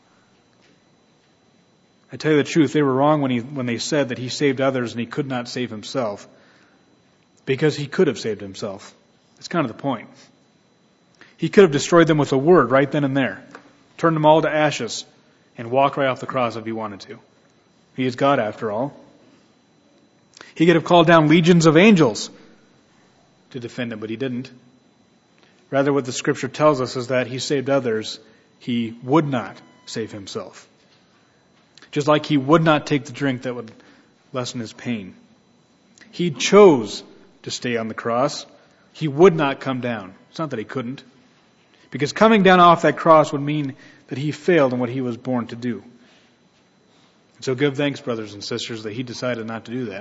I tell you the truth, they were wrong when he, when they said that He saved others and He could not save Himself. Because He could have saved Himself. That's kind of the point. He could have destroyed them with a word right then and there. Turned them all to ashes and walked right off the cross if He wanted to. He is God after all. He could have called down legions of angels to defend Him, but He didn't. Rather, what the Scripture tells us is that He saved others. He would not save Himself. Just like He would not take the drink that would lessen His pain. He chose to stay on the cross. He would not come down. It's not that He couldn't. Because coming down off that cross would mean that He failed in what He was born to do. And so give thanks, brothers and sisters, that He decided not to do that.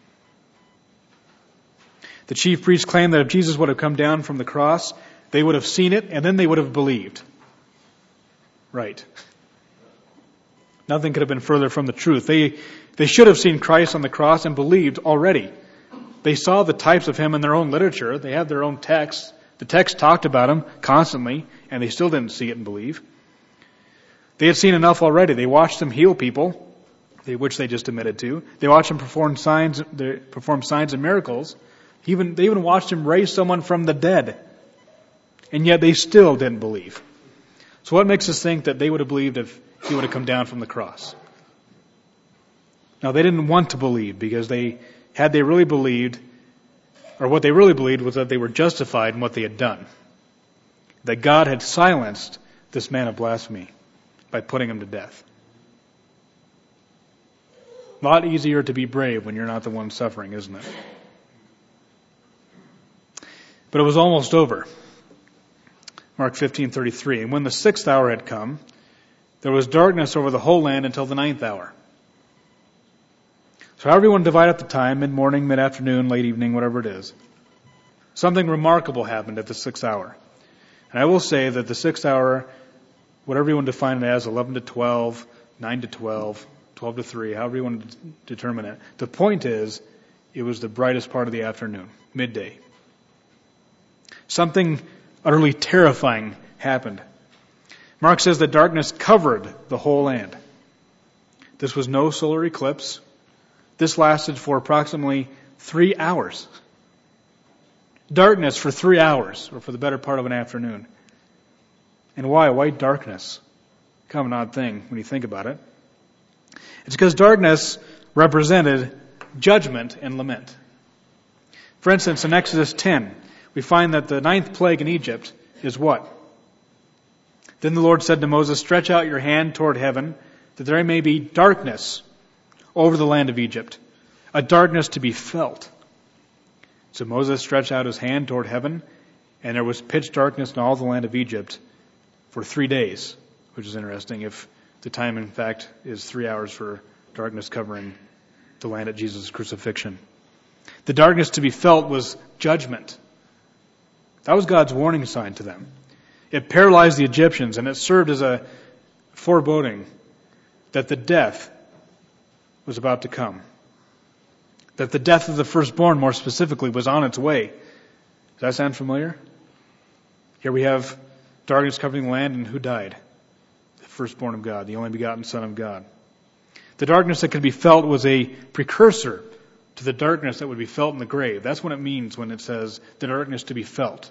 The chief priests claimed that if Jesus would have come down from the cross, they would have seen it and then they would have believed. Right. Nothing could have been further from the truth. They, they should have seen Christ on the cross and believed already. They saw the types of Him in their own literature. They had their own texts. The text talked about Him constantly, and they still didn't see it and believe. They had seen enough already. They watched Him heal people, which they just admitted to. They watched Him perform signs, perform signs and miracles. Even, they even watched Him raise someone from the dead. And yet they still didn't believe. So what makes us think that they would have believed if He would have come down from the cross? Now, they didn't want to believe because they, had they really believed, or what they really believed was that they were justified in what they had done. That God had silenced this man of blasphemy by putting him to death. A lot easier to be brave when you're not the one suffering, isn't it? But it was almost over. Mark fifteen thirty-three. And when the sixth hour had come, there was darkness over the whole land until the ninth hour. So however you want to divide up the time, mid-morning, mid-afternoon, late evening, whatever it is, something remarkable happened at the sixth hour. And I will say that the sixth hour, whatever you want to define it as, eleven to twelve, nine to twelve, twelve to three, however you want to determine it, the point is, it was the brightest part of the afternoon, midday. Something utterly terrifying happened. Mark says that darkness covered the whole land. This was no solar eclipse. This lasted for approximately three hours. Darkness for three hours, or for the better part of an afternoon. And why? Why darkness? Kind of an odd thing when you think about it. It's because darkness represented judgment and lament. For instance, in Exodus ten, we find that the ninth plague in Egypt is what? Then the Lord said to Moses, "Stretch out your hand toward heaven, that there may be darkness over the land of Egypt, a darkness to be felt." So Moses stretched out his hand toward heaven, and there was pitch darkness in all the land of Egypt for three days, which is interesting if the time, in fact, is three hours for darkness covering the land at Jesus' crucifixion. The darkness to be felt was judgment. That was God's warning sign to them. It paralyzed the Egyptians, and it served as a foreboding that the death was about to come. That the death of the firstborn, more specifically, was on its way. Does that sound familiar? Here we have darkness covering the land, and who died? The firstborn of God, the only begotten Son of God. The darkness that could be felt was a precursor to the darkness that would be felt in the grave. That's what it means when it says the darkness to be felt.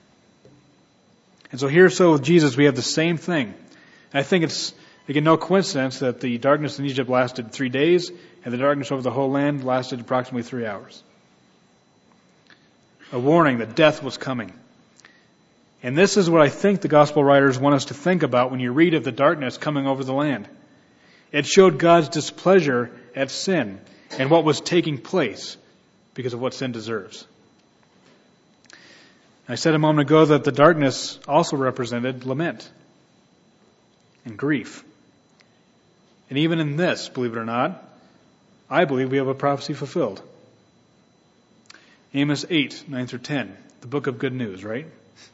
And so here, so with Jesus, we have the same thing. And I think it's, again, no coincidence that the darkness in Egypt lasted three days and the darkness over the whole land lasted approximately three hours. A warning that death was coming. And this is what I think the gospel writers want us to think about when you read of the darkness coming over the land. It showed God's displeasure at sin and what was taking place because of what sin deserves. I said a moment ago that the darkness also represented lament and grief. And even in this, believe it or not, I believe we have a prophecy fulfilled. Amos eight, nine through ten, the book of good news, right?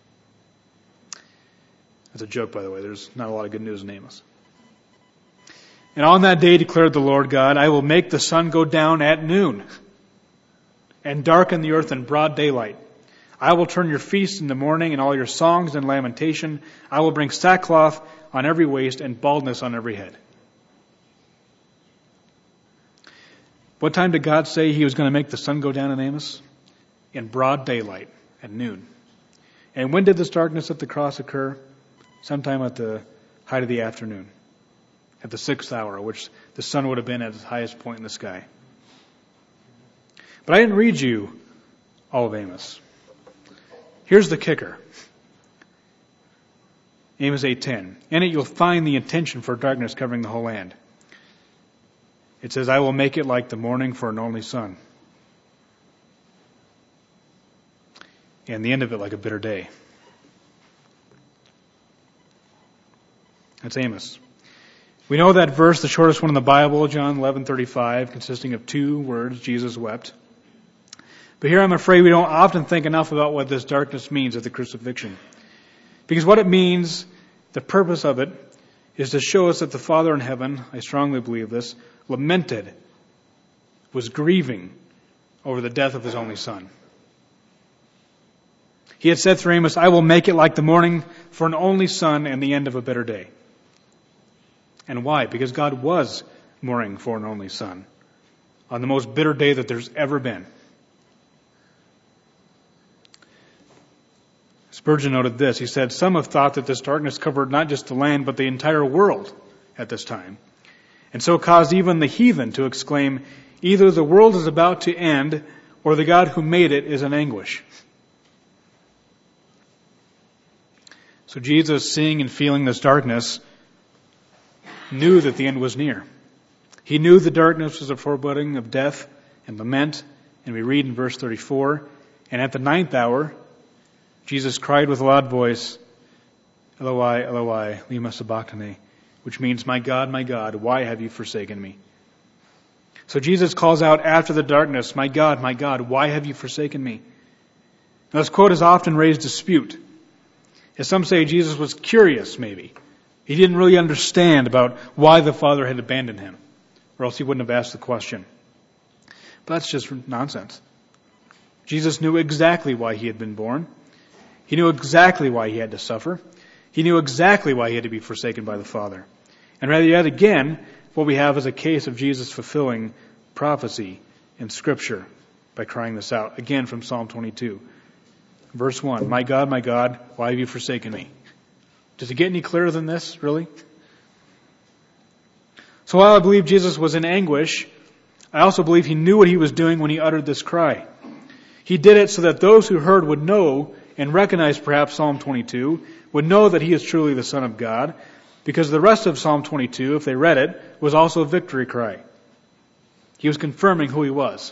That's a joke, by the way. There's not a lot of good news in Amos. And on that day declared the Lord God, I will make the sun go down at noon and darken the earth in broad daylight. I will turn your feasts into mourning and all your songs and lamentation. I will bring sackcloth on every waist and baldness on every head. What time did God say He was going to make the sun go down in Amos? In broad daylight at noon. And when did this darkness at the cross occur? Sometime at the height of the afternoon. At the sixth hour, which the sun would have been at its highest point in the sky. But I didn't read you all of Amos. Here's the kicker. Amos eight ten. In it you'll find the intention for darkness covering the whole land. It says, I will make it like the morning for an only son. And the end of it like a bitter day. That's Amos. We know that verse, the shortest one in the Bible, John eleven thirty-five, consisting of two words, Jesus wept. But here I'm afraid we don't often think enough about what this darkness means at the crucifixion. Because what it means, the purpose of it, is to show us that the Father in heaven, I strongly believe this, lamented, was grieving over the death of His only Son. He had said through Amos, I will make it like the morning for an only son and the end of a bitter day. And why? Because God was mourning for an only son on the most bitter day that there's ever been. Spurgeon noted this. He said, some have thought that this darkness covered not just the land, but the entire world at this time. And so caused even the heathen to exclaim, either the world is about to end, or the God who made it is in anguish. So Jesus, seeing and feeling this darkness, knew that the end was near. He knew the darkness was a foreboding of death and lament. And we read in verse thirty-four, and at the ninth hour, Jesus cried with a loud voice, Eloi, Eloi, lema sabachthani, which means, my God, my God, why have you forsaken me? So Jesus calls out after the darkness, my God, my God, why have you forsaken me? Now this quote has often raised dispute. As some say, Jesus was curious, maybe. He didn't really understand about why the Father had abandoned him, or else he wouldn't have asked the question. But that's just nonsense. Jesus knew exactly why he had been born. He knew exactly why he had to suffer. He knew exactly why he had to be forsaken by the Father. And rather yet again, what we have is a case of Jesus fulfilling prophecy in Scripture by crying this out. Again from Psalm twenty-two. Verse one, my God, my God, why have you forsaken me? Does it get any clearer than this, really? So while I believe Jesus was in anguish, I also believe he knew what he was doing when he uttered this cry. He did it so that those who heard would know and recognize perhaps Psalm twenty-two, would know that he is truly the Son of God, because the rest of Psalm twenty-two, if they read it, was also a victory cry. He was confirming who he was.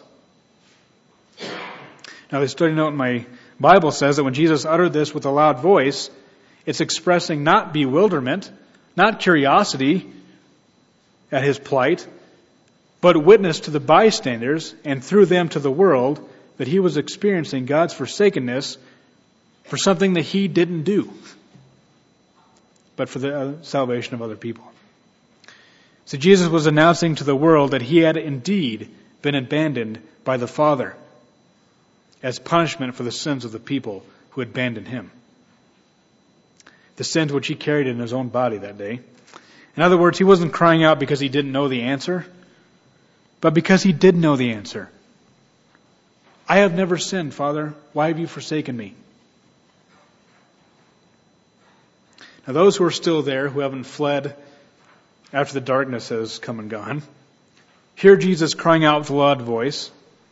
Now the study note in my Bible says that when Jesus uttered this with a loud voice, it's expressing not bewilderment, not curiosity at his plight, but witness to the bystanders and through them to the world that he was experiencing God's forsakenness for something that he didn't do, but for the salvation of other people. So Jesus was announcing to the world that he had indeed been abandoned by the Father as punishment for the sins of the people who had abandoned him. The sins which he carried in his own body that day. In other words, he wasn't crying out because he didn't know the answer, but because he did know the answer. I have never sinned, Father. Why have you forsaken me? Now those who are still there, who haven't fled after the darkness has come and gone, hear Jesus crying out with a loud voice,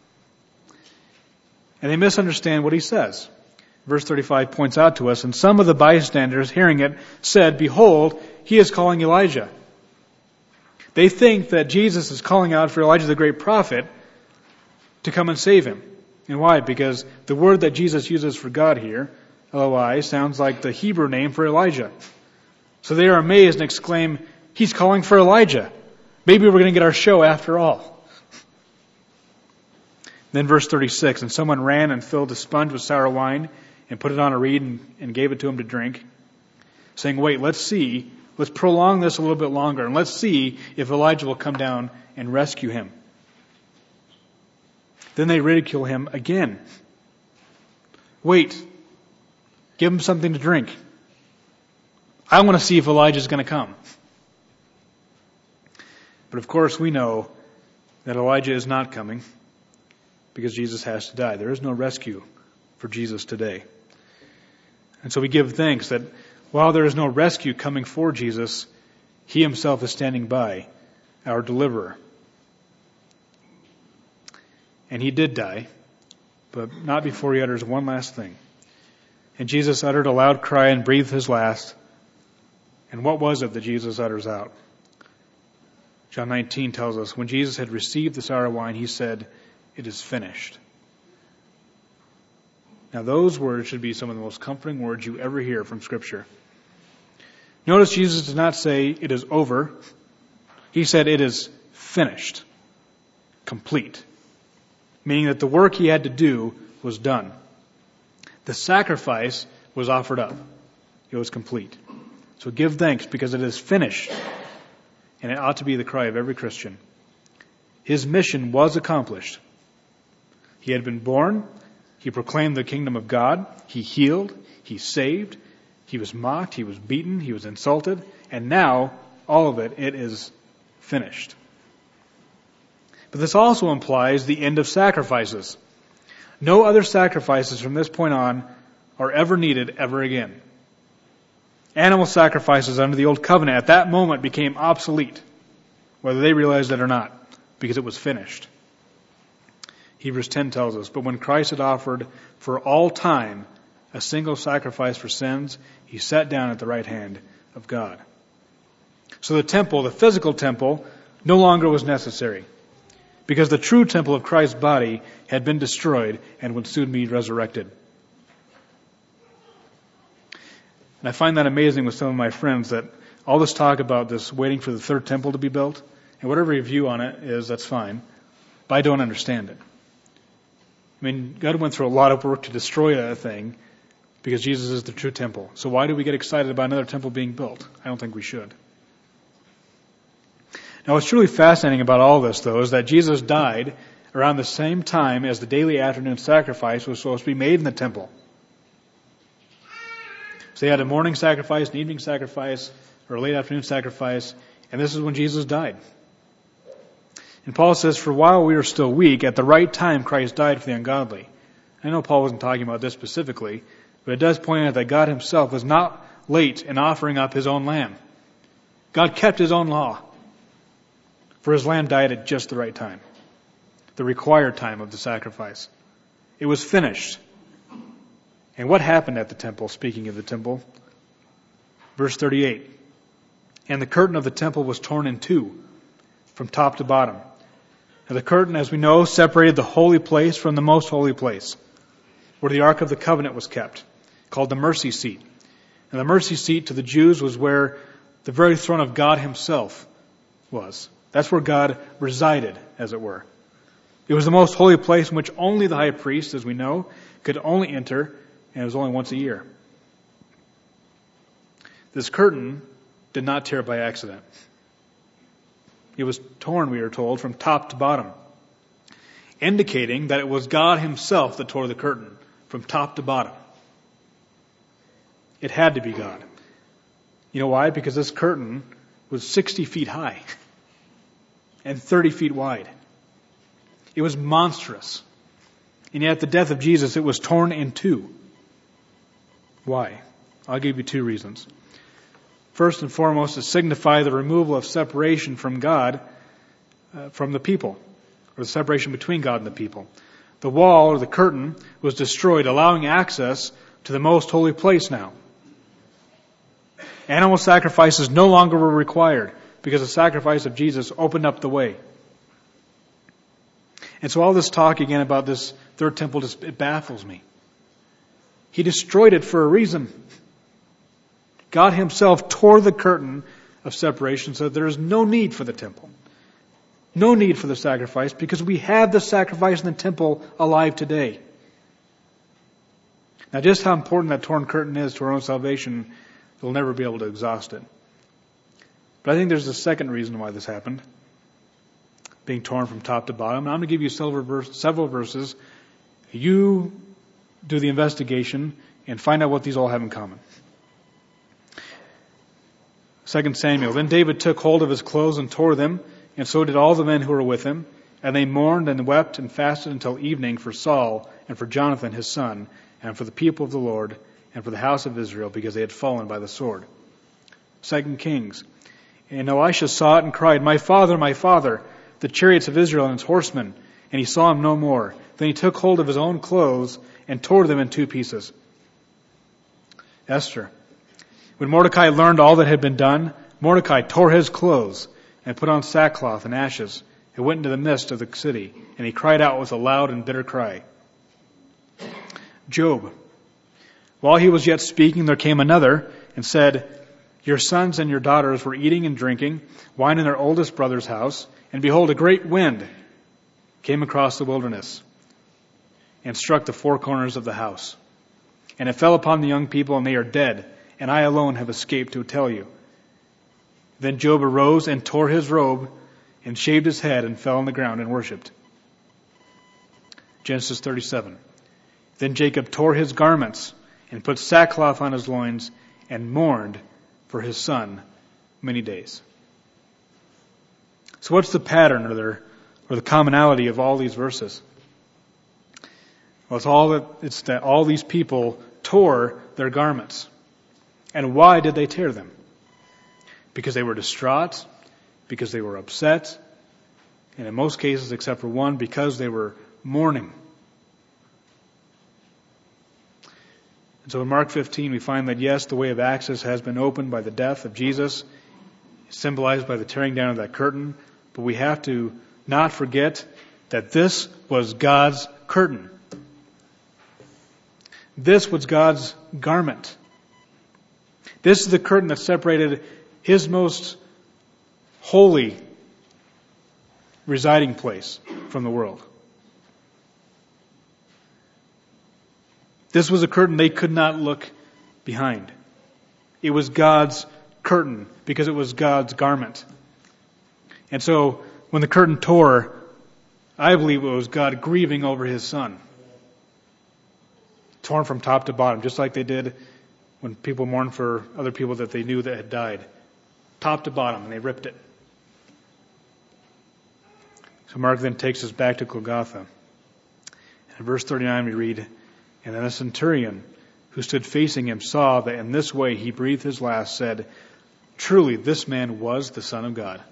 and they misunderstand what he says. Verse thirty-five points out to us, and some of the bystanders hearing it said, behold, he is calling Elijah. They think that Jesus is calling out for Elijah the great prophet to come and save him. And why? Because the word that Jesus uses for God here, Eloi, sounds like the Hebrew name for Elijah. So they are amazed and exclaim, he's calling for Elijah. Maybe we're going to get our show after all. Then verse thirty-six, and someone ran and filled a sponge with sour wine and put it on a reed and, and gave it to him to drink, saying, wait, let's see, let's prolong this a little bit longer, and let's see if Elijah will come down and rescue him. Then they ridicule him again. Wait, give him something to drink. I want to see if Elijah is going to come. But of course we know that Elijah is not coming because Jesus has to die. There is no rescue for Jesus today. And so we give thanks that while there is no rescue coming for Jesus, He Himself is standing by, our deliverer. And He did die, but not before He utters one last thing. And Jesus uttered a loud cry and breathed His last. And what was it that Jesus utters out? John nineteen tells us, when Jesus had received the sour wine, He said, it is finished. Now those words should be some of the most comforting words you ever hear from Scripture. Notice Jesus did not say it is over. He said it is finished. Complete. Meaning that the work He had to do was done. The sacrifice was offered up. It was complete. So give thanks because it is finished. And it ought to be the cry of every Christian. His mission was accomplished. He had been born. He proclaimed the kingdom of God. He healed. He saved. He was mocked. He was beaten. He was insulted. And now, all of it, it is finished. But this also implies the end of sacrifices. No other sacrifices from this point on are ever needed ever again. Animal sacrifices under the old covenant at that moment became obsolete, whether they realized it or not, because it was finished. Hebrews ten tells us, but when Christ had offered for all time a single sacrifice for sins, He sat down at the right hand of God. So the temple, the physical temple, no longer was necessary, because the true temple of Christ's body had been destroyed and would soon be resurrected. And I find that amazing with some of my friends, that all this talk about this waiting for the third temple to be built, and whatever your view on it is, that's fine, but I don't understand it. I mean, God went through a lot of work to destroy that thing because Jesus is the true temple. So why do we get excited about another temple being built? I don't think we should. Now, what's truly fascinating about all this, though, is that Jesus died around the same time as the daily afternoon sacrifice was supposed to be made in the temple. So they had a morning sacrifice, an evening sacrifice, or a late afternoon sacrifice, and this is when Jesus died. And Paul says, for while we were still weak, at the right time Christ died for the ungodly. I know Paul wasn't talking about this specifically, but it does point out that God Himself was not late in offering up His own lamb. God kept His own law. For His lamb died at just the right time. The required time of the sacrifice. It was finished. And what happened at the temple, speaking of the temple? Verse thirty-eight. And the curtain of the temple was torn in two, from top to bottom. Now the curtain, as we know, separated the holy place from the most holy place, where the Ark of the Covenant was kept, called the mercy seat. And the mercy seat to the Jews was where the very throne of God Himself was. That's where God resided, as it were. It was the most holy place in which only the high priest, as we know, could only enter, and it was only once a year. This curtain did not tear by accident. It was torn, we are told, from top to bottom, indicating that it was God Himself that tore the curtain from top to bottom. It had to be God. You know why? Because this curtain was sixty feet high and thirty feet wide. It was monstrous. And yet at the death of Jesus, it was torn in two. Why? I'll give you two reasons. First and foremost, to signify the removal of separation from God, uh, from the people, or the separation between God and the people. The wall, or the curtain, was destroyed, allowing access to the most holy place now. Animal sacrifices no longer were required, because the sacrifice of Jesus opened up the way. And so all this talk again about this third temple, just, it baffles me. He destroyed it for a reason. God Himself tore the curtain of separation so that there is no need for the temple. No need for the sacrifice because we have the sacrifice in the temple alive today. Now, just how important that torn curtain is to our own salvation, we'll never be able to exhaust it. But I think there's a second reason why this happened, being torn from top to bottom. And I'm going to give you several, verse, several verses. You do the investigation and find out what these all have in common. Second Samuel. Then David took hold of his clothes and tore them, and so did all the men who were with him. And they mourned and wept and fasted until evening for Saul and for Jonathan his son, and for the people of the Lord, and for the house of Israel, because they had fallen by the sword. Second Kings. And Elisha saw it and cried, My father, my father, the chariots of Israel and its horsemen. And he saw him no more. Then he took hold of his own clothes and tore them in two pieces. Esther. When Mordecai learned all that had been done, Mordecai tore his clothes and put on sackcloth and ashes and went into the midst of the city. And he cried out with a loud and bitter cry. Job. While he was yet speaking, there came another and said, Your sons and your daughters were eating and drinking wine in their oldest brother's house, and behold, a great wind came across the wilderness and struck the four corners of the house. And it fell upon the young people, and they are dead, and I alone have escaped to tell you. Then Job arose and tore his robe and shaved his head and fell on the ground and worshipped. Genesis thirty-seven. Then Jacob tore his garments and put sackcloth on his loins and mourned for his son many days. So what's the pattern or, their, or the commonality of all these verses? Well, it's all that it's that all these people tore their garments. And why did they tear them? Because they were distraught, because they were upset, and in most cases, except for one, because they were mourning. And so in Mark fifteen, we find that yes, the way of access has been opened by the death of Jesus, symbolized by the tearing down of that curtain, but we have to not forget that this was God's curtain. This was God's garment. This is the curtain that separated His most holy residing place from the world. This was a curtain they could not look behind. It was God's curtain because it was God's garment. And so when the curtain tore, I believe it was God grieving over His Son. Torn from top to bottom, just like they did when people mourned for other people that they knew that had died. Top to bottom, and they ripped it. So Mark then takes us back to Golgotha. And in verse thirty-nine we read, And then a centurion who stood facing him saw that in this way he breathed his last, said, Truly this man was the Son of God.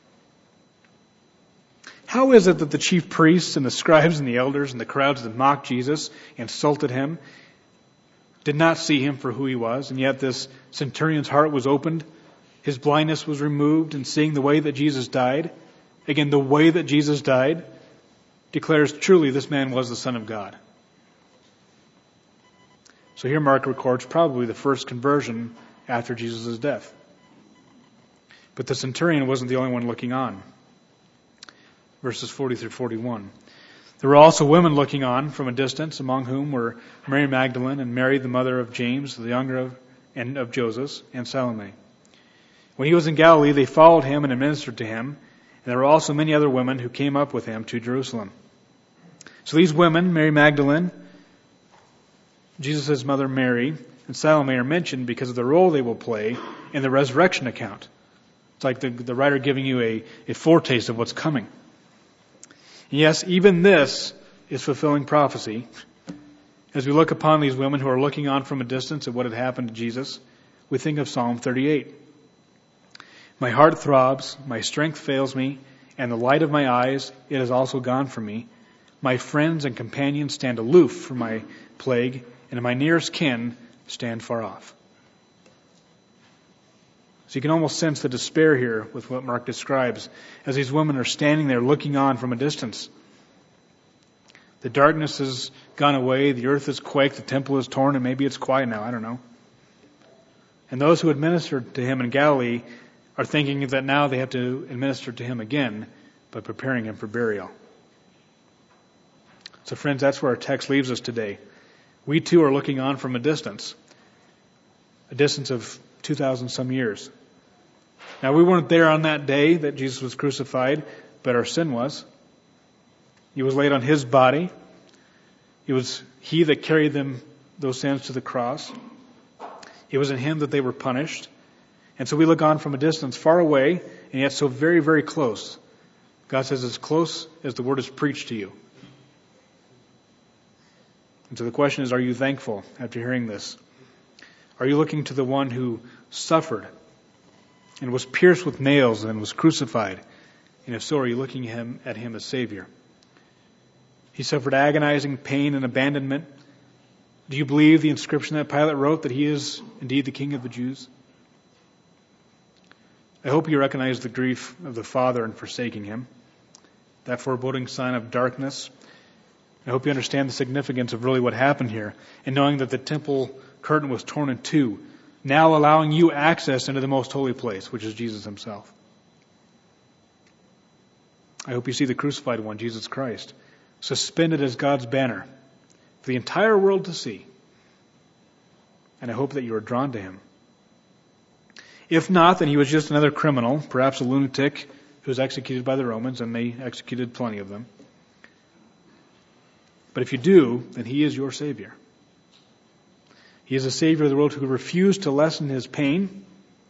How is it that the chief priests and the scribes and the elders and the crowds that mocked Jesus, insulted him, did not see him for who he was, and yet this centurion's heart was opened, his blindness was removed, and seeing the way that Jesus died, again, the way that Jesus died, declares truly this man was the Son of God. So here Mark records probably the first conversion after Jesus' death. But the centurion wasn't the only one looking on. Verses forty through forty-one. There were also women looking on from a distance, among whom were Mary Magdalene and Mary, the mother of James, the younger of, and of Joseph, and Salome. When he was in Galilee, they followed him and administered to him. And there were also many other women who came up with him to Jerusalem. So these women, Mary Magdalene, Jesus' mother Mary, and Salome are mentioned because of the role they will play in the resurrection account. It's like the, the writer giving you a, a foretaste of what's coming. Yes, even this is fulfilling prophecy. As we look upon these women who are looking on from a distance at what had happened to Jesus, we think of Psalm thirty-eight. My heart throbs, my strength fails me, and the light of my eyes, it is also gone from me. My friends and companions stand aloof from my plague, and my nearest kin stand far off. So you can almost sense the despair here with what Mark describes as these women are standing there looking on from a distance. The darkness has gone away, the earth is quaked, the temple is torn, and maybe it's quiet now, I don't know. And those who administered to him in Galilee are thinking that now they have to administer to him again but preparing him for burial. So friends, that's where our text leaves us today. We too are looking on from a distance, a distance of two thousand some years. Now we weren't there on that day that Jesus was crucified, but our sin was. He was laid on his body. It was he that carried them, those sins, to the cross. It was in him that they were punished. And so we look on from a distance, far away, and yet so very, very close. God says, as close as the word is preached to you. And so the question is, are you thankful after hearing this? Are you looking to the one who suffered and was pierced with nails and was crucified? And if so, are you looking at him, at him as Savior? He suffered agonizing pain and abandonment. Do you believe the inscription that Pilate wrote that he is indeed the King of the Jews? I hope you recognize the grief of the Father in forsaking him, that foreboding sign of darkness. I hope you understand the significance of really what happened here, and knowing that the temple curtain was torn in two, now allowing you access into the most holy place, which is Jesus himself. I hope you see the crucified one, Jesus Christ, suspended as God's banner for the entire world to see. And I hope that you are drawn to him. If not, then he was just another criminal, perhaps a lunatic who was executed by the Romans, and they executed plenty of them. But if you do, then he is your Savior. He is a Savior of the world who refused to lessen his pain,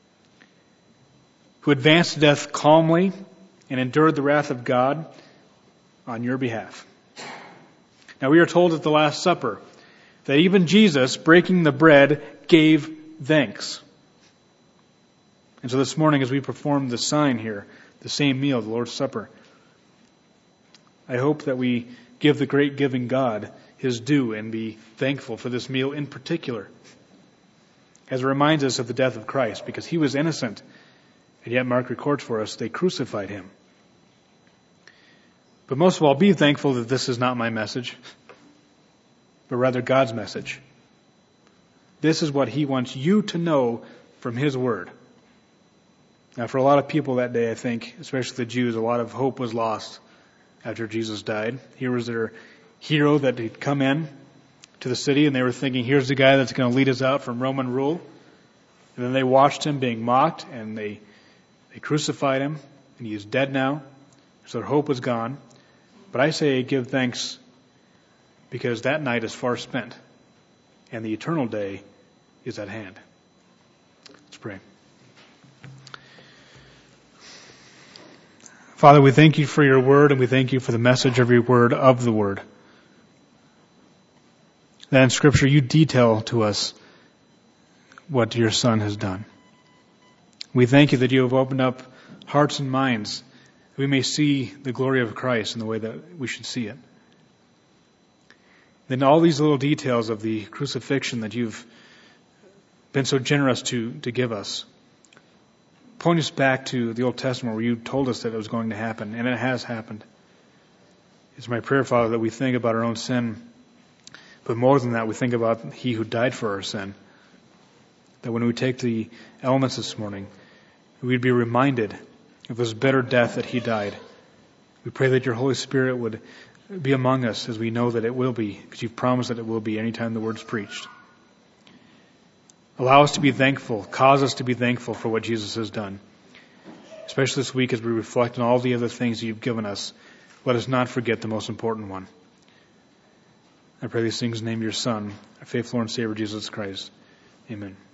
who advanced to death calmly and endured the wrath of God on your behalf. Now we are told at the Last Supper that even Jesus, breaking the bread, gave thanks. And so this morning, as we perform the sign here, the same meal, the Lord's Supper, I hope that we give the great giving God his due and be thankful for this meal in particular, as it reminds us of the death of Christ, because he was innocent, and yet Mark records for us they crucified him. But most of all, be thankful that this is not my message, but rather God's message. This is what he wants you to know from his word. Now, for a lot of people that day, I think, especially the Jews, a lot of hope was lost after Jesus died. Here was their hero that had come in to the city, and they were thinking, here's the guy that's going to lead us out from Roman rule. And then they watched him being mocked, and they they crucified him, and he is dead now. So their hope was gone. But I say give thanks, because that night is far spent, and the eternal day is at hand. Let's pray. Father, we thank you for your word, and we thank you for the message of your word of the word. That in Scripture you detail to us what your Son has done. We thank you that you have opened up hearts and minds that we may see the glory of Christ in the way that we should see it. Then all these little details of the crucifixion that you've been so generous to, to give us, point us back to the Old Testament where you told us that it was going to happen, and it has happened. It's my prayer, Father, that we think about our own sin, but more than that, we think about he who died for our sin. That when we take the elements this morning, we'd be reminded of this better death that he died. We pray that your Holy Spirit would be among us, as we know that it will be, because you've promised that it will be anytime the word's preached. Allow us to be thankful. Cause us to be thankful for what Jesus has done. Especially this week as we reflect on all the other things you've given us. Let us not forget the most important one. I pray these things in the name of your Son, our faithful Lord and Savior, Jesus Christ. Amen.